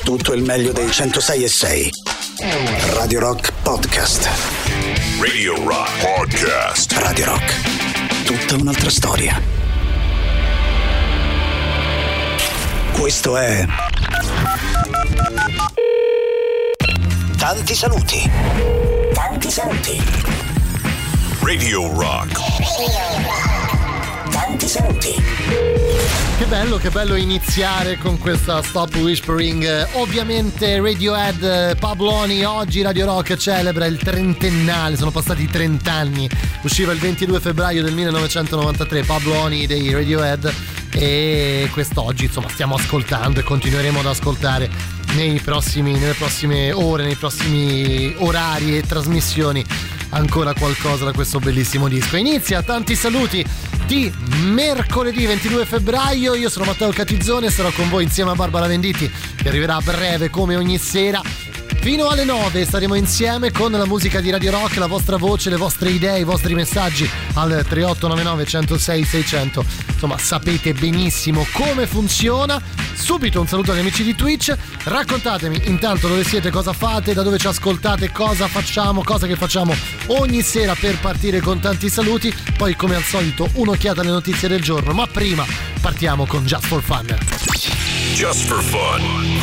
tutto il meglio dei 106.6. Radio Rock Podcast. Radio Rock Podcast. Radio Rock. Tutta un'altra storia. Questo è Tanti saluti. Tanti saluti. Radio Rock. Tanti saluti. Che bello iniziare con questa Stop Whispering. Ovviamente Radiohead, Pabloni. Oggi Radio Rock celebra il trentennale, sono passati 30 anni. Usciva il 22 febbraio del 1993 Pabloni dei Radiohead, e quest'oggi insomma stiamo ascoltando e continueremo ad ascoltare nelle prossime ore, nei prossimi orari e trasmissioni ancora qualcosa da questo bellissimo disco. Inizia Tanti saluti di mercoledì 22 febbraio. Io sono Matteo Catizzone e sarò con voi insieme a Barbara Venditti, che arriverà a breve come ogni sera. Fino alle 9 staremo insieme con la musica di Radio Rock, la vostra voce, le vostre idee, i vostri messaggi al 3899 106 600. Insomma, sapete benissimo come funziona. Subito un saluto agli amici di Twitch. Raccontatemi intanto dove siete, cosa fate, da dove ci ascoltate, cosa che facciamo ogni sera per partire con tanti saluti. Poi, come al solito, un'occhiata alle notizie del giorno. Ma prima partiamo con Just for Fun. Just for Fun.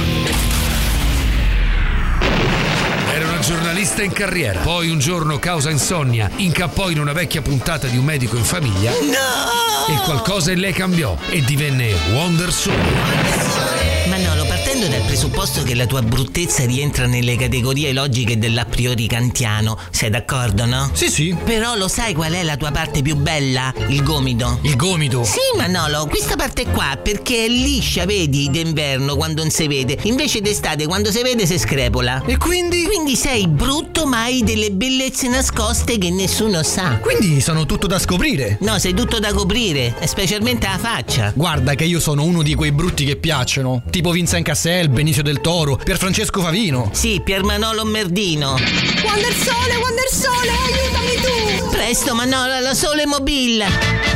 Era una giornalista in carriera, poi un giorno, causa insonnia, incappò in una vecchia puntata di Un medico in famiglia. No! E qualcosa in lei cambiò e divenne Wonder Sole. Manolo, partendo dal presupposto che la tua bruttezza rientra nelle categorie logiche dell'a priori kantiano, sei d'accordo, no? Sì. Però lo sai qual è la tua parte più bella? Il gomito. Il gomito? Sì, Manolo, questa parte qua, perché è liscia, vedi, d'inverno quando non si vede. Invece d'estate, quando si vede, si screpola. E quindi? Quindi sei brutto, ma hai delle bellezze nascoste che nessuno sa. Quindi sono tutto da scoprire? No, sei tutto da coprire, specialmente la faccia. Guarda che io sono uno di quei brutti che piacciono, tipo Vincent Cassel, Benicio del Toro, Pierfrancesco Favino. Sì, Piermanolo Merdino. Wonder Sole, aiutami tu! Presto, Manolo, la Sole Mobile.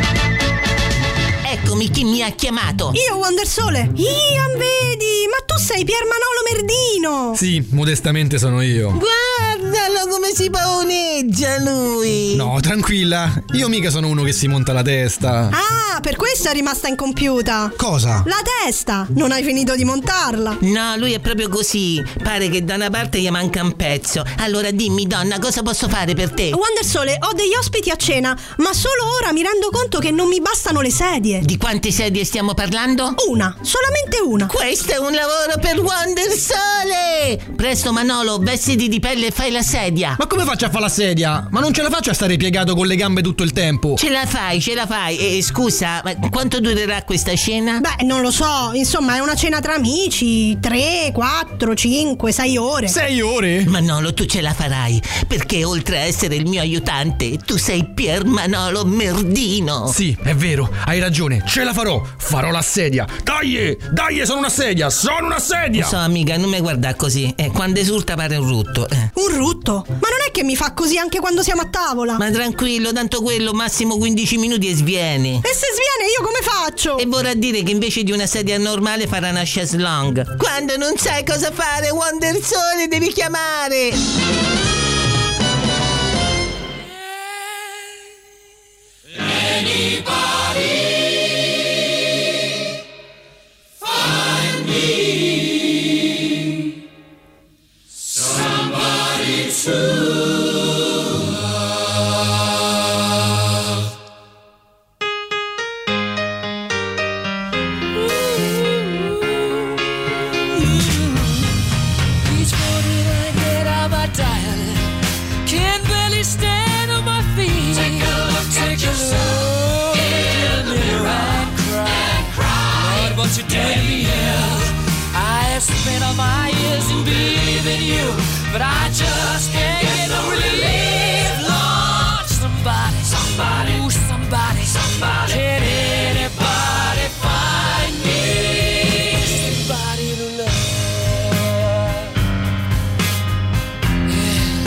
Eccomi, chi mi ha chiamato? Io, Wonder Sole. Ian, vedi, ma tu sei Piermanolo Merdino. Sì, modestamente sono io. Guardalo come si pavoneggia lui. No, tranquilla, io mica sono uno che si monta la testa. Ah, per questo è rimasta incompiuta. Cosa? La testa, non hai finito di montarla. No, lui è proprio così. Pare che da una parte gli manca un pezzo. Allora dimmi, donna, cosa posso fare per te? Wonder Sole, ho degli ospiti a cena, ma solo ora mi rendo conto che non mi bastano le sedie. Di quante sedie stiamo parlando? Una, solamente una. Questo è un lavoro per Wonder Sole. Presto, Manolo, vestiti di pelle e fai la sedia. Ma come faccio a fare la sedia? Ma non ce la faccio a stare piegato con le gambe tutto il tempo. Ce la fai. E scusa, ma quanto durerà questa cena? Beh, non lo so, insomma è una cena tra amici. 3, 4, 5, 6 ore. 6 ore? Manolo, tu ce la farai, perché oltre a essere il mio aiutante, tu sei Piermanolo Merdino. Sì, è vero, hai ragione, ce la farò la sedia. Dai, sono una sedia. Lo so, amica, non mi guarda così, quando esulta pare un rutto. Un rutto? Ma non è che mi fa così anche quando siamo a tavola? Ma tranquillo, tanto quello massimo 15 minuti e sviene. E se sviene io come faccio? E vorrà dire che invece di una sedia normale farà una chaise longue. Quando non sai cosa fare, Wonder Sole, devi chiamare. But I just can't get no relief. Lord, somebody, ooh, somebody, can anybody find me somebody to love? Yeah.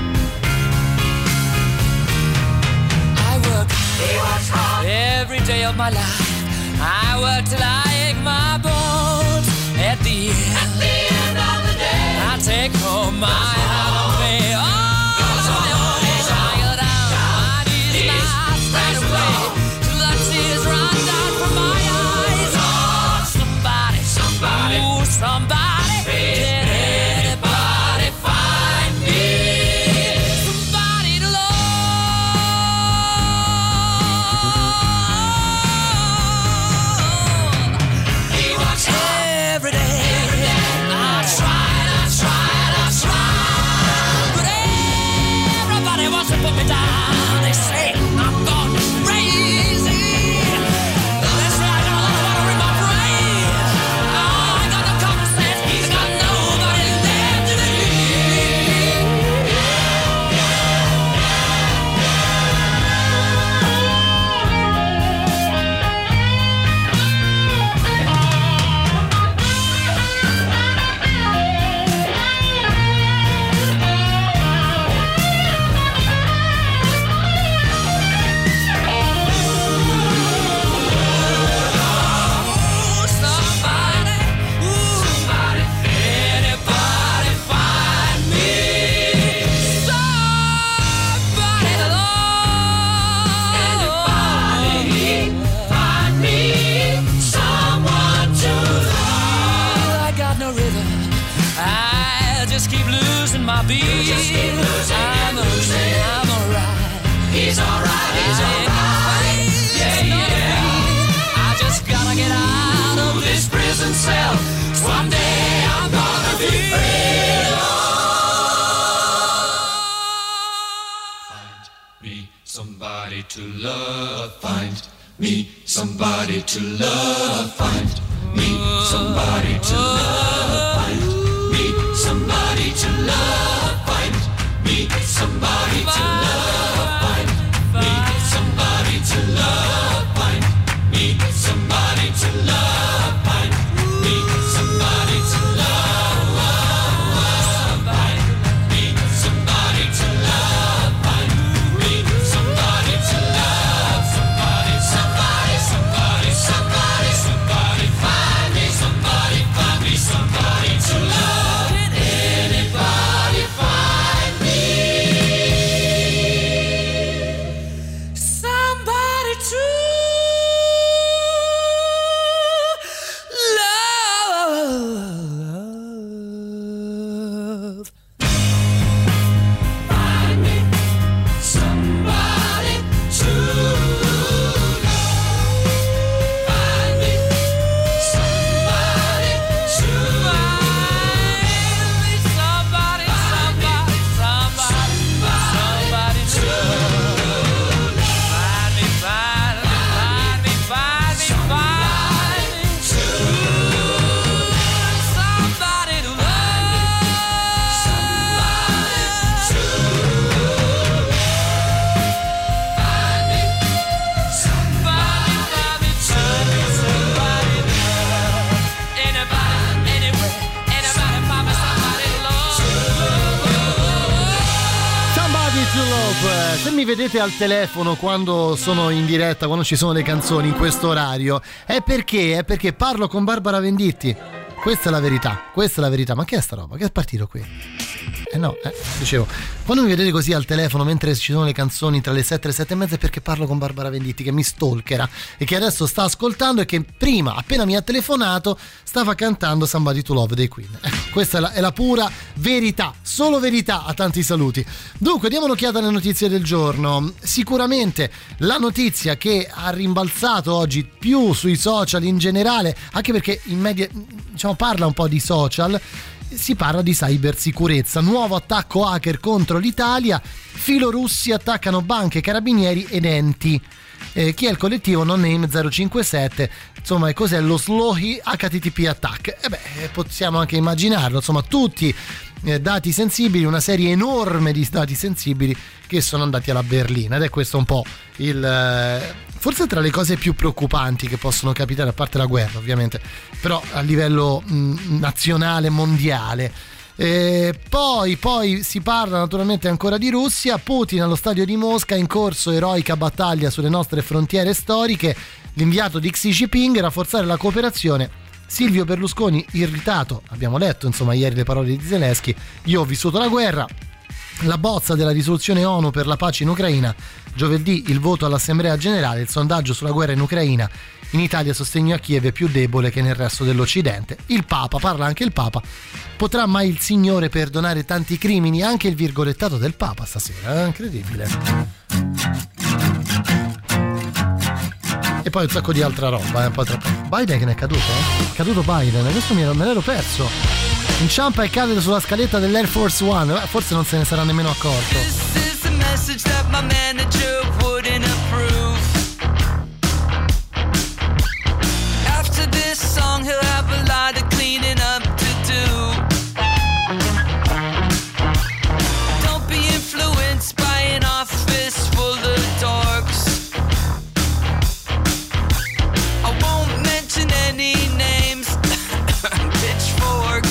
I work hard every day of my life. I work till I ache my bones. At the end take home my heart of me. Oh, I go down, my knees now straight away till the tears run down from my eyes. Oh, somebody, somebody, ooh, somebody, did anybody find me somebody to love? He walks every day. Put me down, they say I'm gone crazy. They say I got a lot of water in my brain. Oh, I got no common sense, I got nobody left to my beat. I'm alright. He's alright. He's alright. Yeah, yeah. I just gotta get out of this prison cell. Someday I'm gonna be free. Find me somebody to love. Find me somebody to love. Find me somebody to love. Find me somebody to love. Find me somebody to love. Find me somebody to love. Find me somebody to love. Find me somebody to love. Find me somebody to love. Find me somebody to love. Somebody, somebody, somebody, somebody, somebody. Find me somebody. Find me somebody to love. Did anybody find me somebody to love? Find me somebody to love. Find me somebody to find me somebody, somebody, somebody, somebody to love. Find me, find me, find me, find me, find me to somebody to love. Somebody to love. Find me somebody, find me to somebody to love. Anybody, anywhere, anybody, find me somebody to love. Somebody to Love. Se mi vedete al telefono quando sono in diretta, quando ci sono le canzoni in questo orario, è perché parlo con Barbara Venditti. Questa è la verità, questa è la verità. Ma che è sta roba? Che è partito qui? Dicevo, quando mi vedete così al telefono mentre ci sono le canzoni tra le 7 e le 7 e mezza, è perché parlo con Barbara Venditti, che mi stalkera e che adesso sta ascoltando e che prima, appena mi ha telefonato, stava cantando Somebody to Love dei Queen. Questa è la pura verità, solo verità a tanti saluti. Dunque, diamo un'occhiata alle notizie del giorno. Sicuramente la notizia che ha rimbalzato oggi più sui social in generale, anche perché in media, diciamo, parla un po' di social, si parla di cybersicurezza. Nuovo attacco hacker contro l'Italia, filorussi attaccano banche, carabinieri ed enti. Chi è il collettivo No Name 057? Insomma, cos'è lo slow HTTP attack? Possiamo anche immaginarlo, insomma, tutti dati sensibili, una serie enorme di dati sensibili che sono andati alla berlina, ed è questo un po' forse tra le cose più preoccupanti che possono capitare, a parte la guerra ovviamente, però a livello nazionale, mondiale. Poi si parla naturalmente ancora di Russia. Putin allo stadio di Mosca, in corso eroica battaglia sulle nostre frontiere storiche. L'inviato di Xi Jinping: rafforzare la cooperazione Silvio Berlusconi irritato, abbiamo letto insomma ieri le parole di Zelensky: io ho vissuto la guerra. La bozza della risoluzione ONU per la pace in Ucraina, giovedì il voto all'Assemblea Generale, il sondaggio sulla guerra in Ucraina, in Italia sostegno a Kiev è più debole che nel resto dell'Occidente. Il Papa, parla anche il Papa: potrà mai il Signore perdonare tanti crimini? Anche il virgolettato del Papa stasera, incredibile. E poi un sacco di altra roba, un po' troppo. Biden che ne è caduto? È caduto Biden, questo me l'ero perso. Inciampa e cade sulla scaletta dell'Air Force One, forse non se ne sarà nemmeno accorto. This is a message that my manager wouldn't approve. After this song he'll have a lot of cleaning up to do. Don't be influenced by an office full of dorks. I won't mention any names. Pitchfork.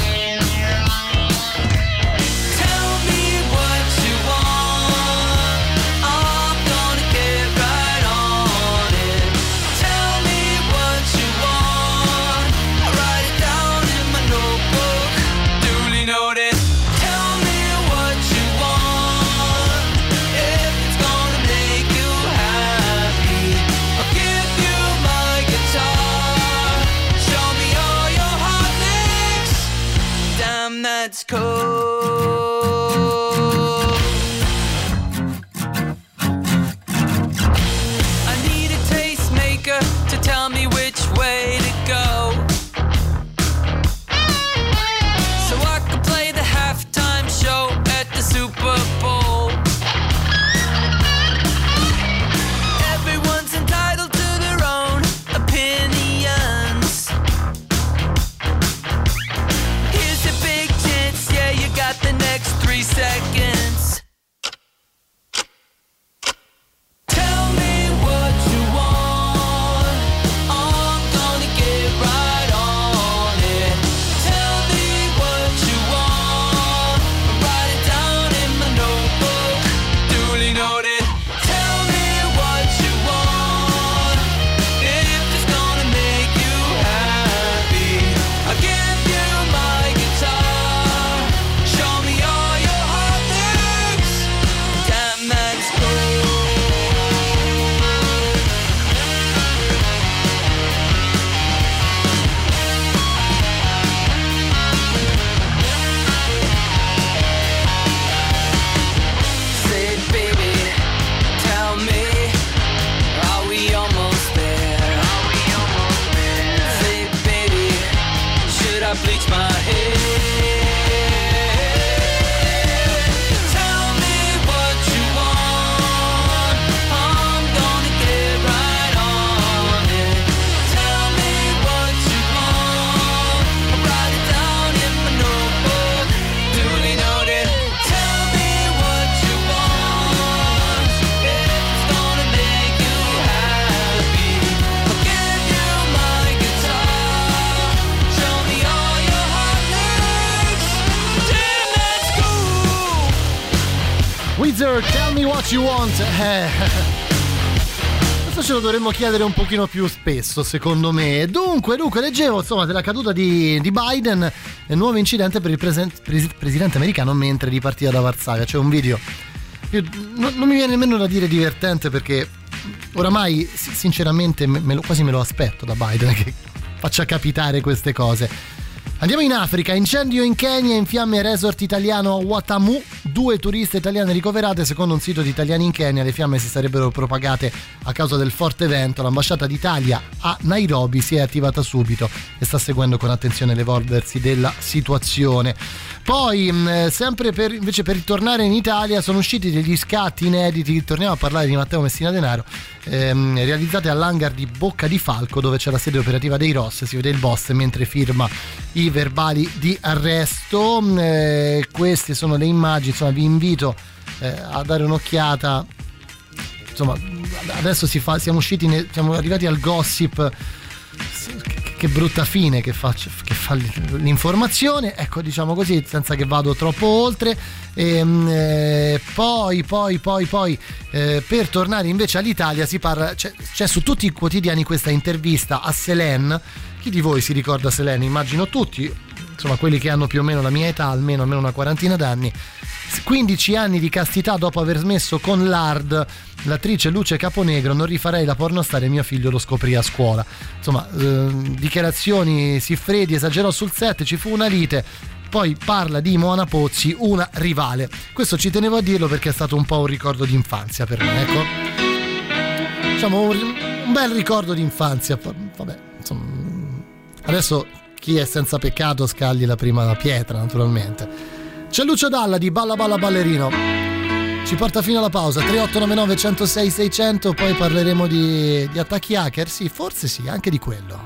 That's cold. I need a tastemaker to tell me which way to go, so I can play the halftime show at the Super Bowl. Everyone's entitled to their own opinions. Here's a big chance, yeah, you got the next 3 seconds. Tell me what you want, I'm gonna get right on it. Tell me what you want, write it down in my notebook, duly noted. Tell me what you want, if it's gonna make you happy, I'll give you my guitar, show me all your hot licks. Damn, that's cool. Say, baby, tell me, are we almost there? Are we almost there? Say, baby, should I bleach my hair? Tell me what you want, I'm gonna get right on it. Tell me what you want, I'll write it down in my notebook, duly noted. Tell me what you want, if it's gonna make you happy, I'll give you my guitar, show me all your hot licks. Damn, that's cool. Wizard, tell me what you want. Questo ce lo dovremmo chiedere un pochino più spesso, secondo me. Dunque, leggevo insomma della caduta di Biden, nuovo incidente per il presidente americano mentre ripartiva da Varsavia. C'è un video, non mi viene nemmeno da dire divertente, perché oramai sinceramente quasi me lo aspetto da Biden che faccia capitare queste cose. Andiamo in Africa, incendio in Kenya, in fiamme resort italiano Watamu, 2 turiste italiane ricoverate. Secondo un sito di italiani in Kenya le fiamme si sarebbero propagate a causa del forte vento. L'ambasciata d'Italia a Nairobi si è attivata subito e sta seguendo con attenzione l'evolversi della situazione. Poi sempre per ritornare in Italia sono usciti degli scatti inediti, torniamo a parlare di Matteo Messina Denaro, realizzati all'hangar di Bocca di Falco, dove c'è la sede operativa dei Ross. Si vede il boss mentre firma i verbali di arresto. Queste sono le immagini, insomma vi invito a dare un'occhiata. Insomma adesso siamo arrivati al gossip. Che brutta fine che fa l'informazione, ecco, diciamo così, senza che vado troppo oltre. Poi per tornare invece all'Italia si parla, c'è su tutti i quotidiani questa intervista a Selene, Chi di voi si ricorda Selene? Immagino tutti, insomma quelli che hanno più o meno la mia età, almeno una quarantina d'anni. 15 anni di castità dopo aver smesso con l'hard. L'attrice Luce Caponegro: non rifarei la pornostar e mio figlio lo scoprì a scuola. Insomma, dichiarazioni Siffredi, esagerò sul set, ci fu una lite. Poi parla di Moana Pozzi, una rivale. Questo ci tenevo a dirlo perché è stato un po' un ricordo di infanzia per me, ecco. Diciamo un bel ricordo di infanzia. Vabbè, insomma, adesso chi è senza peccato scagli la prima pietra, naturalmente. C'è Lucio Dalla di Balla Balla Ballerino. Ci porta fino alla pausa. 3899 106 600. Poi parleremo di attacchi hacker. Sì, forse sì, anche di quello.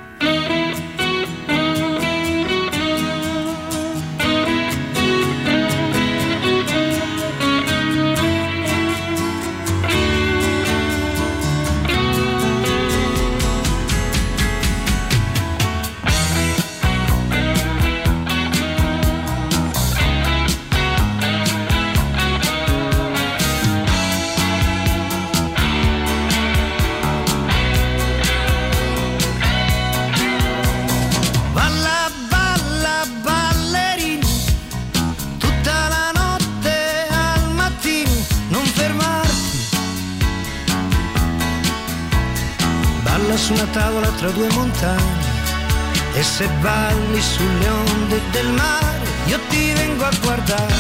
Su una tavola tra due montagne, e se balli sulle onde del mare io ti vengo a guardare.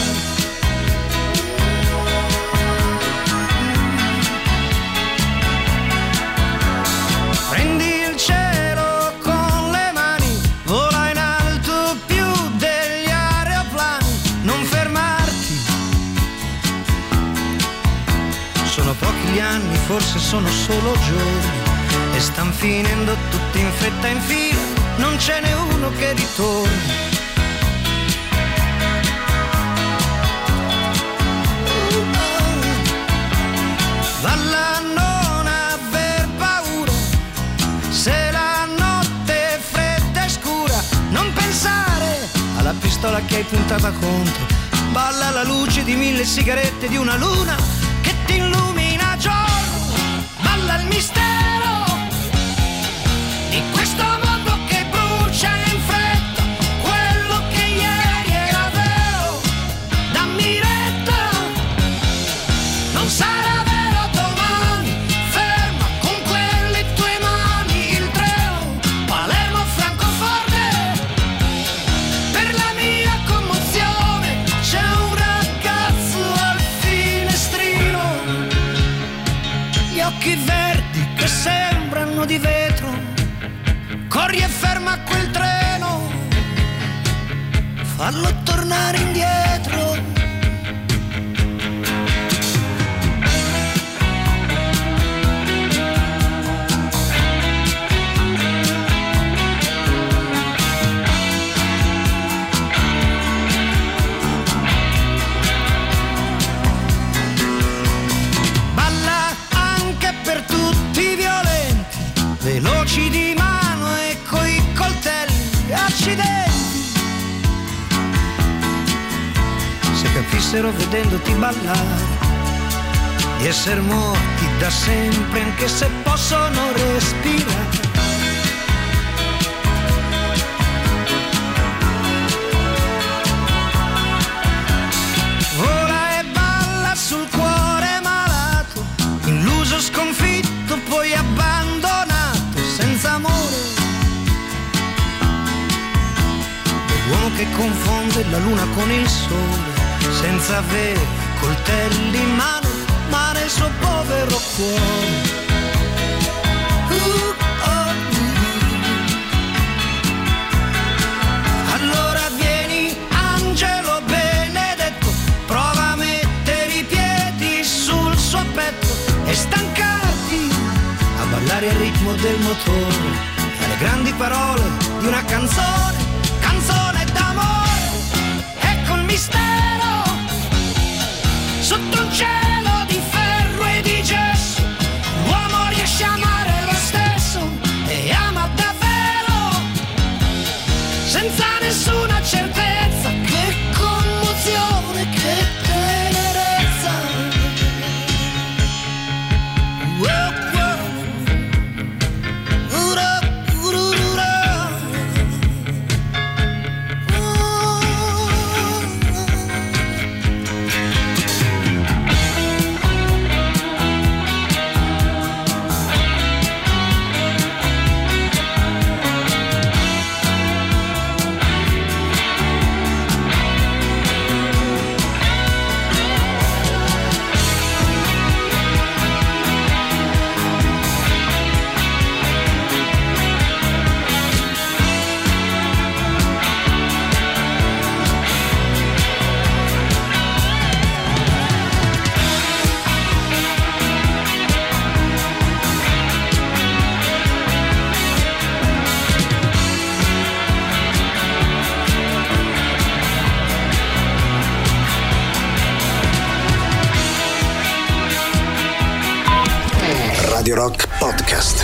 Prendi il cielo con le mani, vola in alto più degli aeroplani, non fermarti. Sono pochi gli anni, forse sono solo giorni, e stan finendo tutti in fretta in fila, non ce n'è uno che ritorni. Valla, non aver paura, se la notte è fredda e scura, non pensare alla pistola che hai puntata contro. Balla alla luce di 1000 sigarette, di una luna che ti illumina a giorno. Balla il mistero di questo mondo che brucia in fretta, quello che ieri era vero, dammi retta, non sarà vero domani, ferma con quelle tue mani il treno, Palermo Francoforte, per la mia commozione c'è un ragazzo al finestrino, gli occhi verdi che sembrano di vetro. Corri e ferma quel treno, fallo tornare indietro. Balla anche per tutti i violenti, veloci di mano e coi coltelli, accidenti. Se capissero vedendoti ballare di essere morti da sempre, anche se possono respirare. Vola e balla sul cuore malato, illuso, sconfitto, poi abbandonato, senza amore. L'uomo che confonde la luna con il sole, senza avere coltelli in mano, ma nel suo povero cuore. Allora vieni, angelo benedetto, prova a mettere i piedi sul suo petto e stancarti a ballare al ritmo del motore, alle grandi parole di una canzone, canzone d'amore. Ecco il mistero sotto un cielo di ferro e di gesso, l'uomo riesce a amare lo stesso e ama davvero, senza nessuna certezza. Che commozione, che tenerezza. Wow, wow. Ura, ura, ura. Rock Podcast.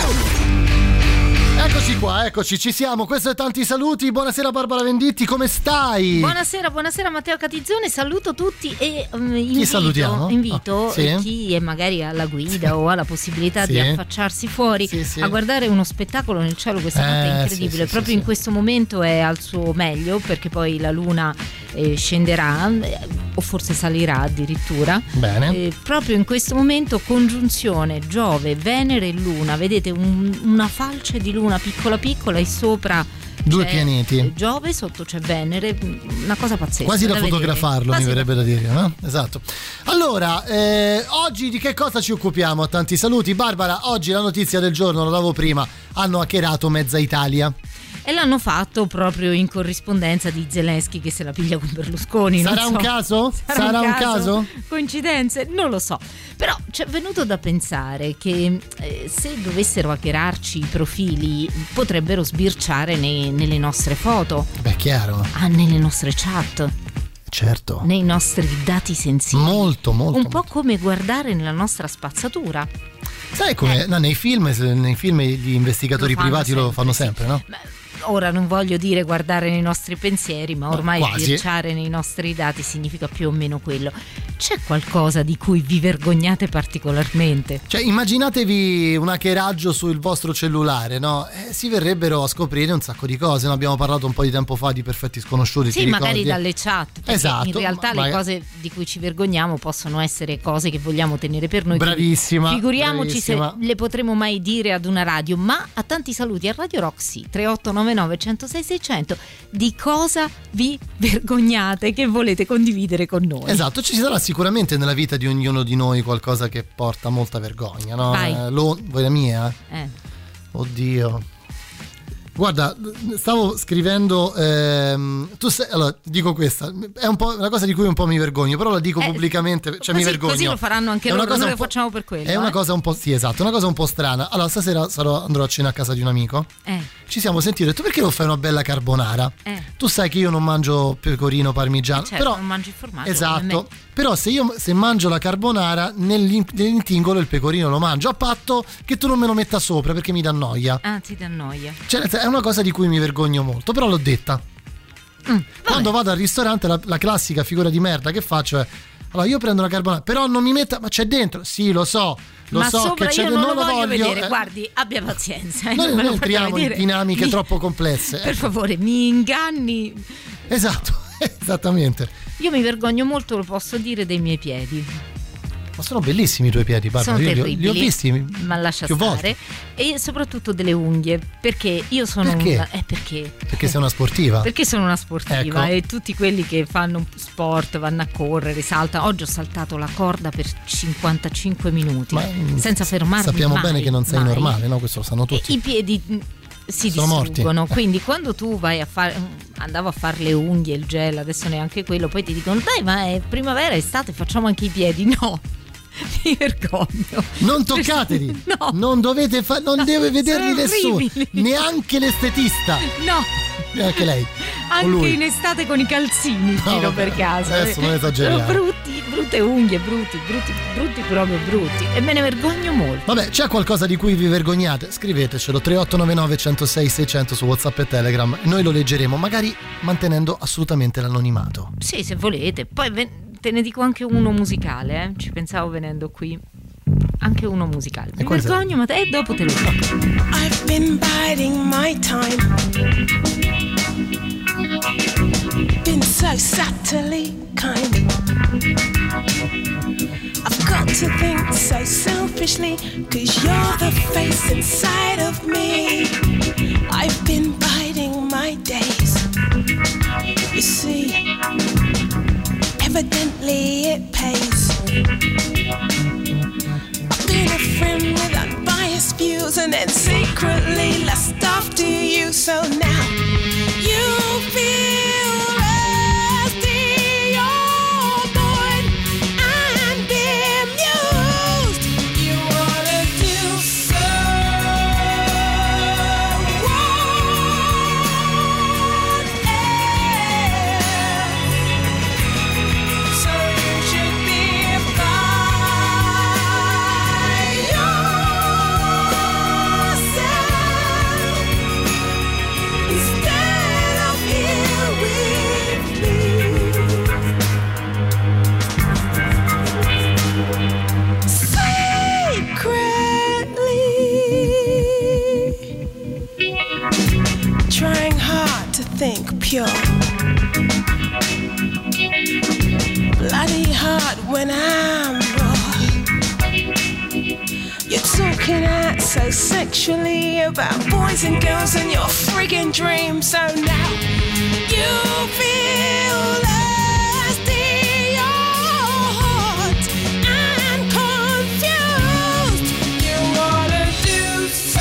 Eccoci qua, eccoci, ci siamo. Questo è Tanti Saluti. Buonasera Barbara Venditti, come stai? Buonasera Matteo Catizzone, saluto tutti e chi salutiamo? Invito sì. chi è magari alla guida o ha la possibilità sì. di affacciarsi fuori sì. a guardare uno spettacolo nel cielo questa notte è incredibile. Proprio in questo momento è al suo meglio, perché poi la luna scenderà o forse salirà addirittura. Bene. Proprio in questo momento congiunzione Giove, Venere e Luna, vedete una falce di luna piccola e sopra due pianeti, Giove, sotto c'è Venere, una cosa pazzesca, quasi da vedere. fotografarlo, mi verrebbe da dire, no? Esatto. Allora, oggi di che cosa ci occupiamo a Tanti Saluti? Barbara, oggi la notizia del giorno, lo davo prima, hanno hackerato mezza Italia. E l'hanno fatto proprio in corrispondenza di Zelensky che se la piglia con Berlusconi. Sarà un caso? Sarà un caso? Coincidenze? Non lo so. Però ci è venuto da pensare che se dovessero hackerarci i profili potrebbero sbirciare nelle nostre foto. Beh, chiaro. Nelle nostre chat. Certo. Nei nostri dati sensibili. Molto. Un po' come guardare nella nostra spazzatura. Sai come? No, nei film gli investigatori privati lo fanno sempre, no? Beh, ora non voglio dire guardare nei nostri pensieri, ma ormai sbirciare nei nostri dati significa più o meno quello. C'è qualcosa di cui vi vergognate particolarmente? Cioè, immaginatevi un hackeraggio sul vostro cellulare, no? Si verrebbero a scoprire un sacco di cose. Ne abbiamo parlato un po' di tempo fa di Perfetti Sconosciuti. Sì, magari dalle chat. Esatto. In realtà le cose di cui ci vergogniamo possono essere cose che vogliamo tenere per noi. Bravissima. Figuriamoci se le potremo mai dire ad una radio. Ma a Tanti Saluti a Radio Rock sì. 3899 106 600. Di cosa vi vergognate che volete condividere con noi? Esatto, ci sarà sicuramente nella vita di ognuno di noi qualcosa che porta molta vergogna, no? Vai. Vuoi la mia? Oddio. Guarda, stavo scrivendo allora, dico questa, è un po' una cosa di cui un po' mi vergogno, però la dico pubblicamente, cioè così, mi vergogno. Così lo faranno anche loro, noi lo facciamo per quello. È una cosa un po', sì, esatto, una cosa un po' strana. Allora, stasera andrò a cena a casa di un amico. Ci siamo sentiti, ho detto perché non fai una bella carbonara? Tu sai che io non mangio pecorino parmigiano, certo, però non mangi il formaggio. esatto. Però se mangio la carbonara nell'intingolo il pecorino lo mangio, a patto che tu non me lo metta sopra perché mi dà noia. Ti dà noia. Cioè, è una cosa di cui mi vergogno molto, però l'ho detta. Quando vado al ristorante la classica figura di merda che faccio è: allora io prendo la carbonara, però non mi metta, ma c'è dentro. Sì, lo so ma so sopra che c'è, io non lo voglio vedere. Guardi, abbia pazienza. Noi non entriamo in dinamiche troppo complesse. Per favore, mi inganni. Esatto, esattamente. Io mi vergogno molto, lo posso dire, dei miei piedi. Ma sono bellissimi i tuoi piedi, Barbara. Sono io terribili, li ho visti ma lascia più stare volte. E soprattutto delle unghie, perché io sono perché? Perché sei una sportiva. Perché sono una sportiva, ecco. E tutti quelli che fanno sport, vanno a correre, saltano. Oggi ho saltato la corda per 55 minuti senza fermarmi. Sappiamo bene che non sei normale, no? Questo lo sanno tutti. I piedi si sono distruggono, morti. Quindi quando tu vai andavo a fare le unghie, il gel, adesso neanche quello, poi ti dicono dai, ma è primavera, estate, facciamo anche i piedi. No, mi vergogno. Non toccateli. No. Non dovete non deve vederli Sono nessuno, orribili. neanche l'estetista. No. Anche lei. Anche lui. in estate con i calzini, giro per casa. Adesso non esageriamo. Sono brutte unghie, brutti, proprio brutti. E me ne vergogno molto. Vabbè, c'è qualcosa di cui vi vergognate? Scrivetecelo 3899 106 600 su WhatsApp e Telegram e noi lo leggeremo, magari mantenendo assolutamente l'anonimato. Sì, se volete. Poi te ne dico anche uno musicale, Ci pensavo venendo qui. Anche uno musicale. Mi vergogno, ma dopo te lo dico. I've been biding my time. Been so subtly kind. I've got to think so selfishly, 'cause you're the face inside of me. I've been biding my days. You see, evidently it pays. Been a friend with unbiased views and then secretly lust after you. So now you feel rusty, you're bored and bemused. You wanna do so else. So you should be fine. bloody hard when I'm raw. You're talking out so sexually about boys and girls and your friggin' dreams. So now you feel lost in your heart and confused. You wanna do so.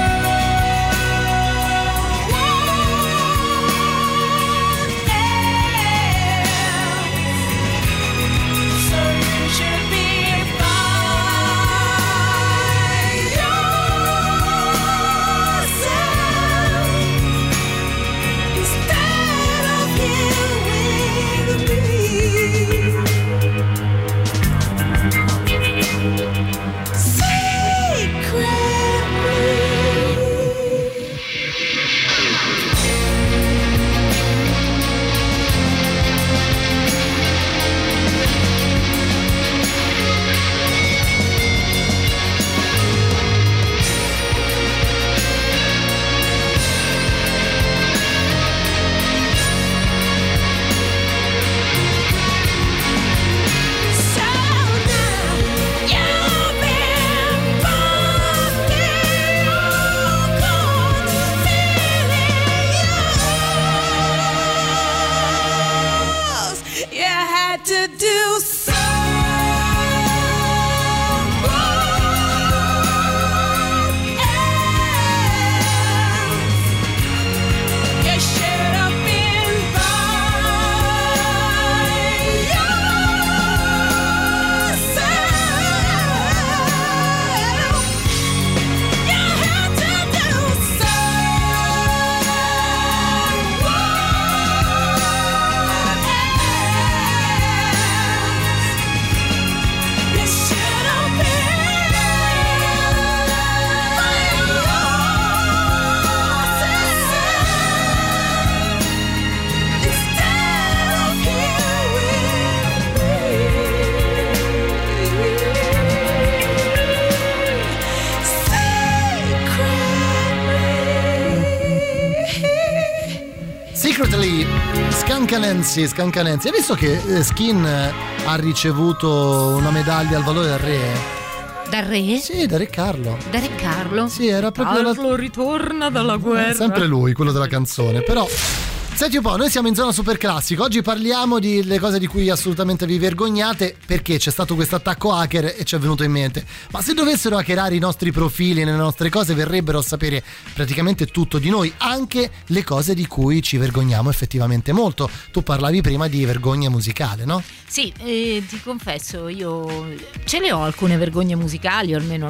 Scancanensi. Hai visto che Skin ha ricevuto una medaglia al valore del re? Dal re? Sì, da Re Carlo. Da Re Carlo? Sì, era proprio Carlo ritorna dalla guerra. Sempre lui, quello della canzone. Però senti un po', noi siamo in zona super classico. Oggi parliamo di le cose di cui assolutamente vi vergognate, perché c'è stato questo attacco hacker e ci è venuto in mente: ma se dovessero hackerare i nostri profili, le nostre cose, verrebbero a sapere praticamente tutto di noi, anche le cose di cui ci vergogniamo effettivamente molto. Tu parlavi prima di vergogna musicale, no? Sì, ti confesso, io ce le ho alcune vergogne musicali, o almeno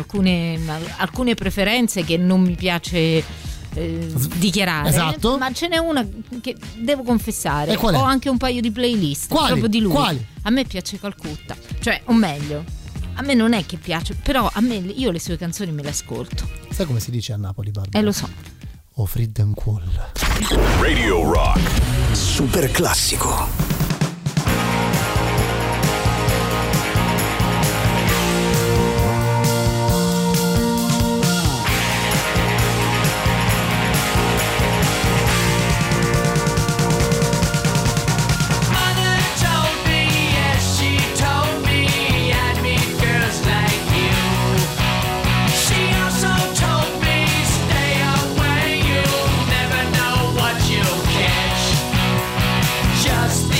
alcune preferenze che non mi piace dichiarare. Esatto. Ma ce n'è una che devo confessare. E qual è? Ho anche un paio di playlist. Quali? Proprio di lui. Quali? A me piace Calcutta. Cioè, o meglio, a me non è che piace, però io le sue canzoni me le ascolto. Sai come si dice a Napoli, Barbara? Lo so. O Frieden Qual. Radio Rock. Super classico. Just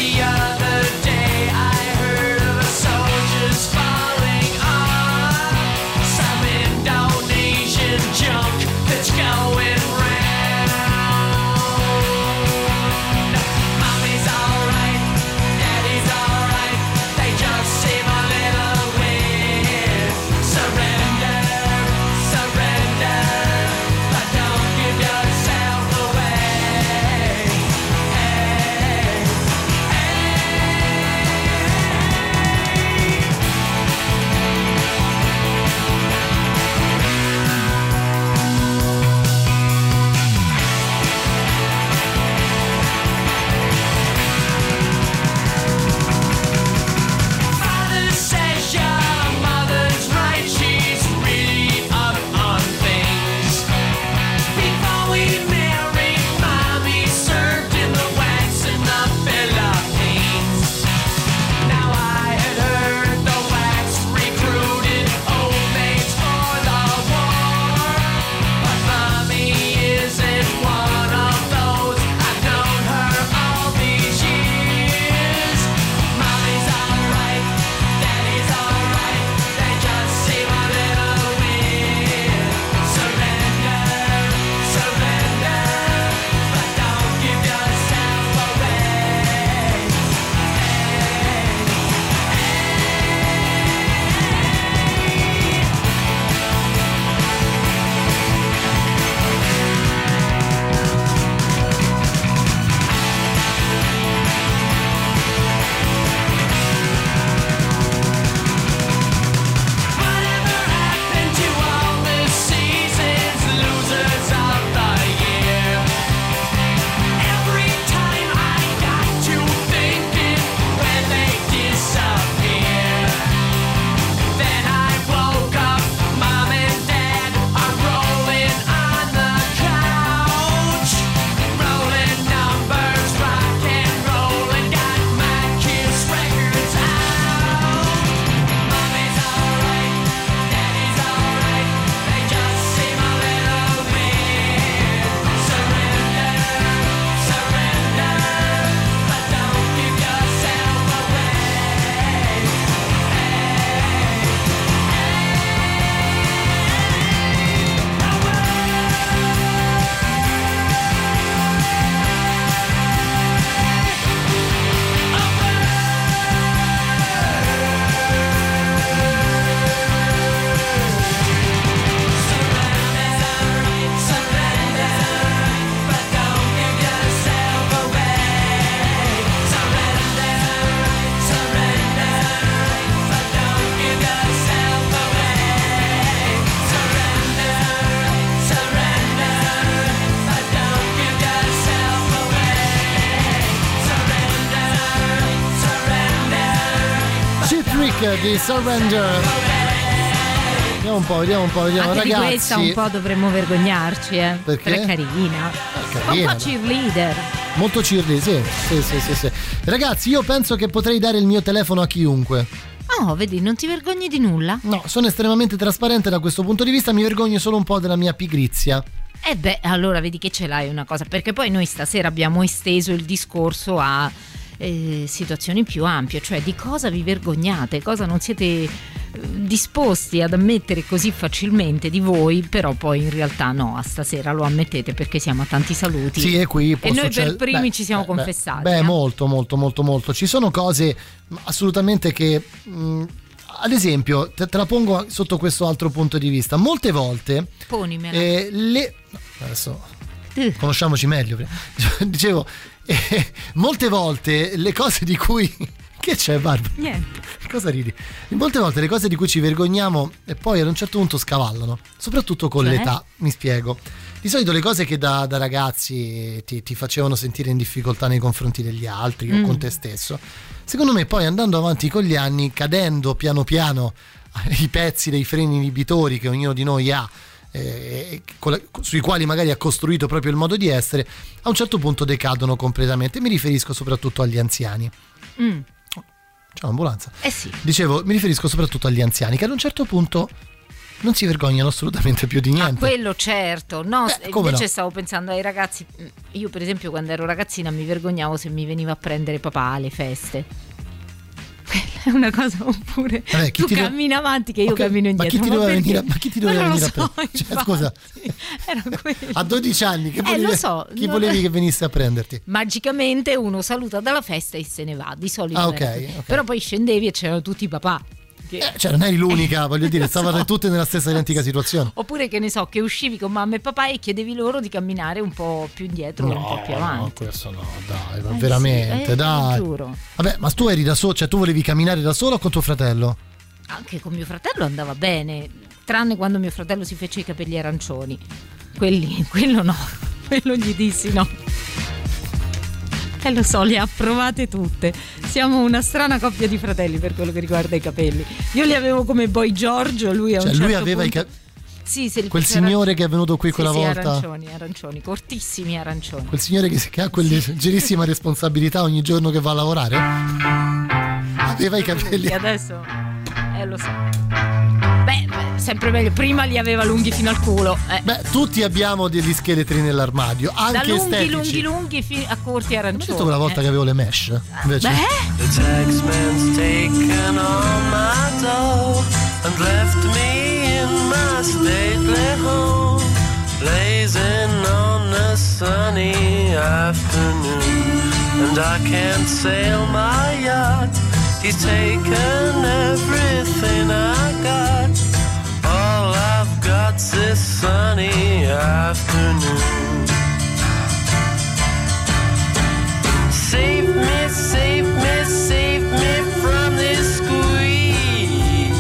Trick di Surrender. Vediamo un po', Anche ragazzi. di questa un po' dovremmo vergognarci, Perché? Però è carina. carina. Un po' cheerleader. Molto cheerleader, sì. Ragazzi, io penso che potrei dare il mio telefono a chiunque. Oh, vedi, non ti vergogni di nulla? No, sono estremamente trasparente da questo punto di vista, mi vergogno solo un po' della mia pigrizia. Allora vedi che ce l'hai una cosa, perché poi noi stasera abbiamo esteso il discorso a situazioni più ampie, cioè di cosa vi vergognate, cosa non siete disposti ad ammettere così facilmente di voi, però poi in realtà no, a stasera lo ammettete perché siamo a tanti saluti. Sì, e qui e noi per primi ci siamo confessati. Molto. Ci sono cose assolutamente che ad esempio te la pongo sotto questo altro punto di vista. Molte volte ponimela. Adesso conosciamoci meglio. Dicevo, molte volte le cose di cui che c'è, Barbara? Niente. Cosa ridi? Molte volte le cose di cui ci vergogniamo e poi ad un certo punto scavallano, soprattutto con l'età. Mi spiego. Di solito le cose che da ragazzi ti facevano sentire in difficoltà nei confronti degli altri o con te stesso, secondo me poi andando avanti con gli anni, cadendo piano piano i pezzi dei freni inibitori che ognuno di noi ha, sui quali magari ha costruito proprio il modo di essere, a un certo punto decadono completamente. Mi riferisco soprattutto agli anziani. C'è un'ambulanza. Sì. Dicevo, mi riferisco soprattutto agli anziani che ad un certo punto non si vergognano assolutamente più di niente. Quello certo, no, invece no? Stavo pensando ai ragazzi. Io per esempio quando ero ragazzina mi vergognavo se mi veniva a prendere papà alle feste. È una cosa, oppure tu cammini avanti che io cammino indietro. Ma chi ti doveva venire a prendere? Cioè, scusa, era a 12 anni che chi volevi che venisse a prenderti? Magicamente uno saluta dalla festa e se ne va, di solito. Ok. Però poi scendevi e c'erano tutti i papà. Cioè non eri l'unica, voglio dire, stavate tutte nella stessa identica situazione. Oppure che ne so, che uscivi con mamma e papà e chiedevi loro di camminare un po' più indietro, un po' più avanti. No, questo no, dai, veramente, dai. Giuro. Vabbè, ma tu eri da solo, cioè tu volevi camminare da solo o con tuo fratello? Anche con mio fratello andava bene, tranne quando mio fratello si fece i capelli arancioni. Quello no, quello gli dissi no. Lo so, le ha provate tutte. Siamo una strana coppia di fratelli per quello che riguarda i capelli. Io li avevo come Boy Giorgio, lui a un certo lui aveva punto... Sì, quel signore che è venuto qui quella volta. Arancioni, cortissimi arancioni. Quel signore che ha quell'leggerissima responsabilità ogni giorno che va a lavorare. Aveva i capelli. E adesso lo so. Beh, sempre meglio. Prima li aveva lunghi fino al culo. Beh, tutti abbiamo degli scheletri nell'armadio, anche da estetici. lunghi a corti arancioni. Ho detto quella volta che avevo le mesh. Invece. The taxman's taken all my dough and left me in my stately home, blazing on a sunny afternoon. And I can't sail my yacht, he's taken everything I got. All I've got's this sunny afternoon. Save me, save me, save me from this squeeze.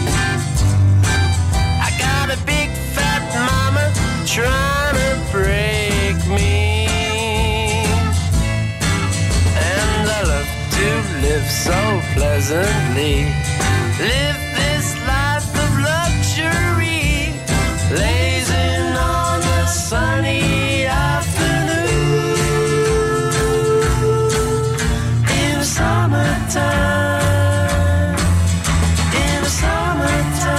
I got a big fat mama trying to break me, and I love to live so pleasantly. Live this life of luxury, blazing on a sunny afternoon. In the summertime, in the summertime,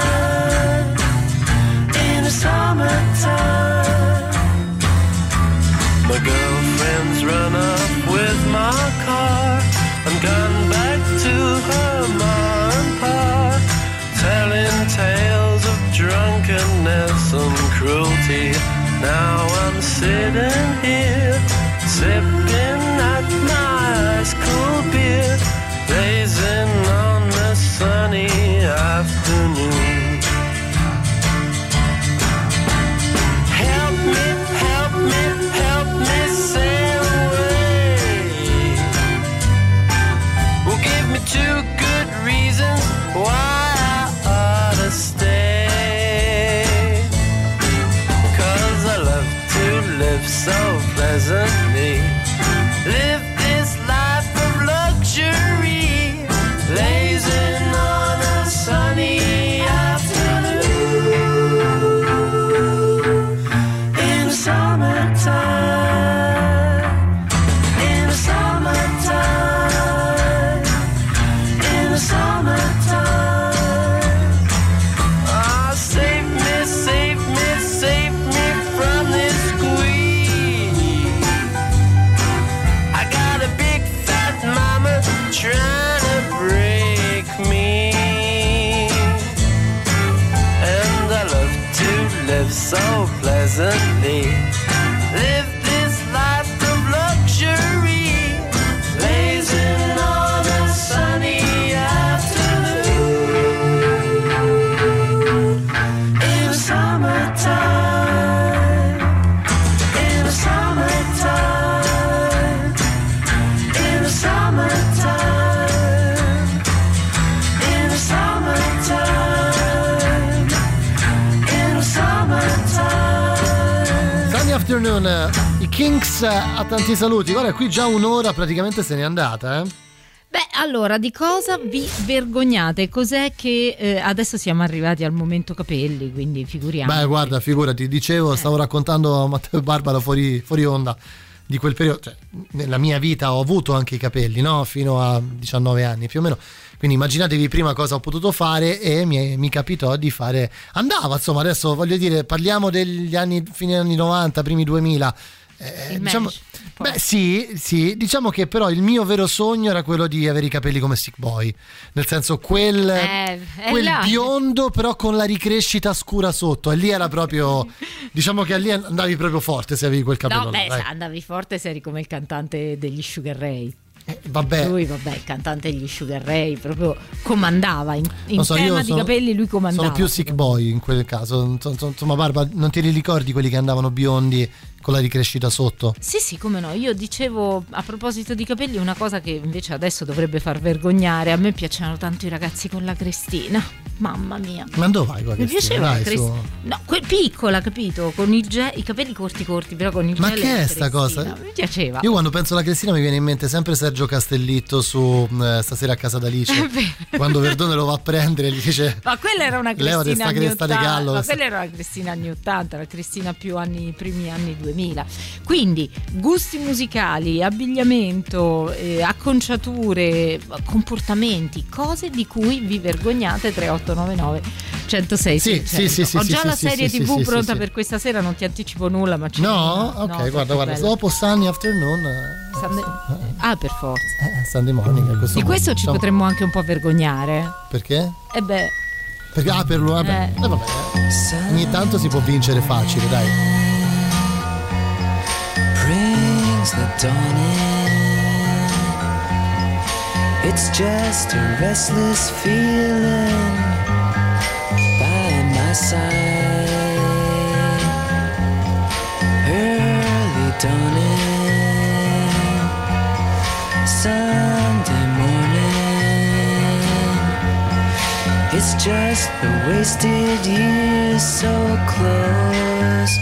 in the summertime. My girlfriend's run off with my car and gone back to her ma and pa, telling tales of drunkenness and cruelty. Now I'm sitting here, sipping at my ice cool beer, blazing on a sunny afternoon. Help me, help me, help me sail away. Well, give me 2 good reasons why I ought to stay. 'Cause I love to live so pleasantly, so pleasantly. Live this life of luxury, blazing on a sunny afternoon. In the summertime, in the summertime, in the summertime, in the summertime, in the summertime. Sunny Afternoon, i Kinks a tanti saluti. Guarda, qui già un'ora praticamente se n'è andata, eh? Beh, allora, di cosa vi vergognate? Cos'è che adesso siamo arrivati al momento capelli, quindi figuriamo. Beh, guarda, figurati, dicevo, stavo raccontando a Matteo e Barbara fuori onda di quel periodo. Cioè, nella mia vita ho avuto anche i capelli, no? Fino a 19 anni più o meno. Quindi immaginatevi prima cosa ho potuto fare e mi capitò di fare. Andava, insomma, adesso voglio dire, parliamo degli anni, fine anni 90, primi 2000. Diciamo, beh sì, diciamo che però il mio vero sogno era quello di avere i capelli come Sick Boy, nel senso quel biondo però con la ricrescita scura sotto, e lì era proprio, diciamo che lì andavi proprio forte se avevi quel capello. No, beh, là, andavi forte se eri come il cantante degli Sugar Ray. Vabbè. Lui, il cantante degli Sugar Ray proprio comandava in so, tema di capelli, lui comandava. Sono più Sick Boy in quel caso. Insomma, Barbara, non ti ricordi quelli che andavano biondi con la ricrescita sotto? Sì, come no. Io dicevo, a proposito di capelli, una cosa che invece adesso dovrebbe far vergognare. A me piacevano tanto i ragazzi con la crestina. Mamma mia. Ma dove vai qua? Mi piaceva la crestina. No, piccola, capito? Con i capelli corti, però con il gel. Ma che è sta cosa? Mi piaceva. Io quando penso alla crestina mi viene in mente sempre Sergio Castellitto su Stasera a casa d'Alice. Quando Verdone lo va a prendere e gli dice: ma quella era una Levate crestina sta anni cresta di 80. gallo. Ma quella era una crestina anni 80, la crestina più primi anni 2000. Quindi gusti musicali, abbigliamento, acconciature, comportamenti, cose di cui vi vergognate. 3899 106 sì. Ho già la serie TV pronta sì. per questa sera, non ti anticipo nulla, ma no? Ok, guarda, dopo Sunny Afternoon per forza Sunday Morning di questo ci potremmo anche un po' vergognare. Perché? Vabbè, ogni tanto si può vincere facile, dai. Brings the dawn in. It's just a restless feeling by my side. Early dawning, Sunday morning. It's just the wasted years so close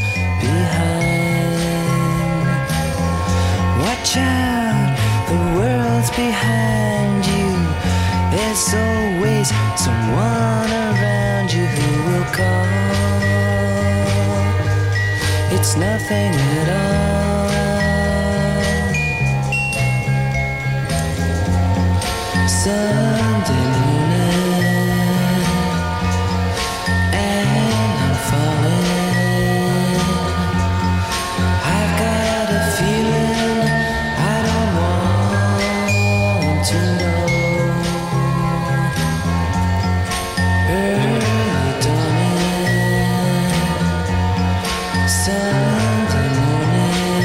behind. Watch out, the world's behind you. There's always someone around you who will call. It's nothing at all. Sunday morning, and I'm falling. I've got a feeling I don't want to know. Early dawning, Sunday morning.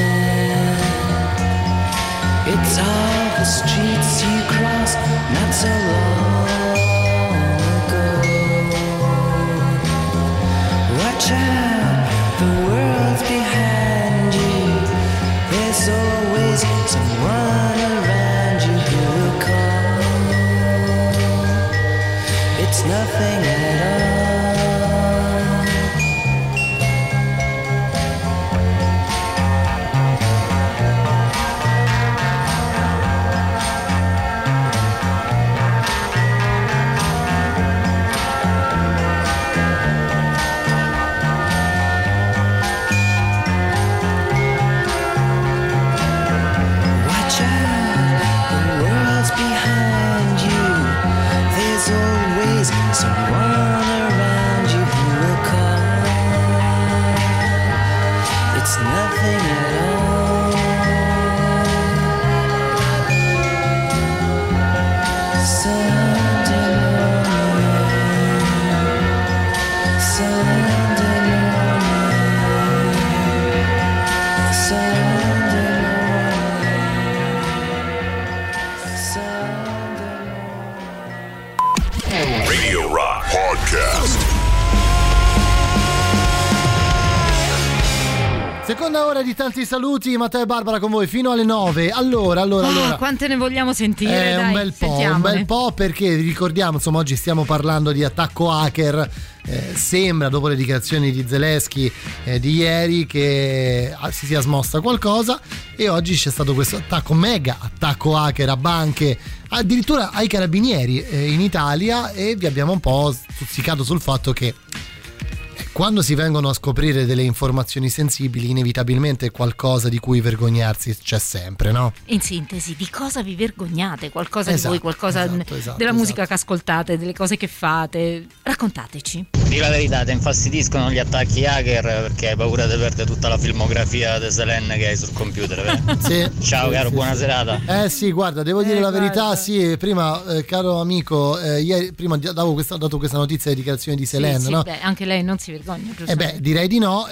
Podcast. Seconda ora di tanti saluti, Matteo e Barbara con voi fino alle 9. Allora. Quante ne vogliamo sentire? Dai, un bel po', perché ricordiamo, insomma, oggi stiamo parlando di attacco hacker. Sembra, dopo le dichiarazioni di Zelensky di ieri, che si sia smossa qualcosa, e oggi c'è stato questo mega attacco hacker a banche, addirittura ai carabinieri in Italia, e vi abbiamo un po' stuzzicato sul fatto che quando si vengono a scoprire delle informazioni sensibili, inevitabilmente qualcosa di cui vergognarsi c'è sempre, no? In sintesi, di cosa vi vergognate? Qualcosa di voi, qualcosa esatto, della musica che ascoltate, delle cose che fate? Raccontateci. Dì la verità, ti infastidiscono gli attacchi hacker perché hai paura di perdere tutta la filmografia di Selene che hai sul computer, vero? Sì. Ciao caro, buona serata. Sì, guarda, devo dire la verità, sì, prima, caro amico, ieri, prima dato questa notizia di dichiarazioni di Selene, sì, no? Beh, anche lei non si vergogna. Direi di no,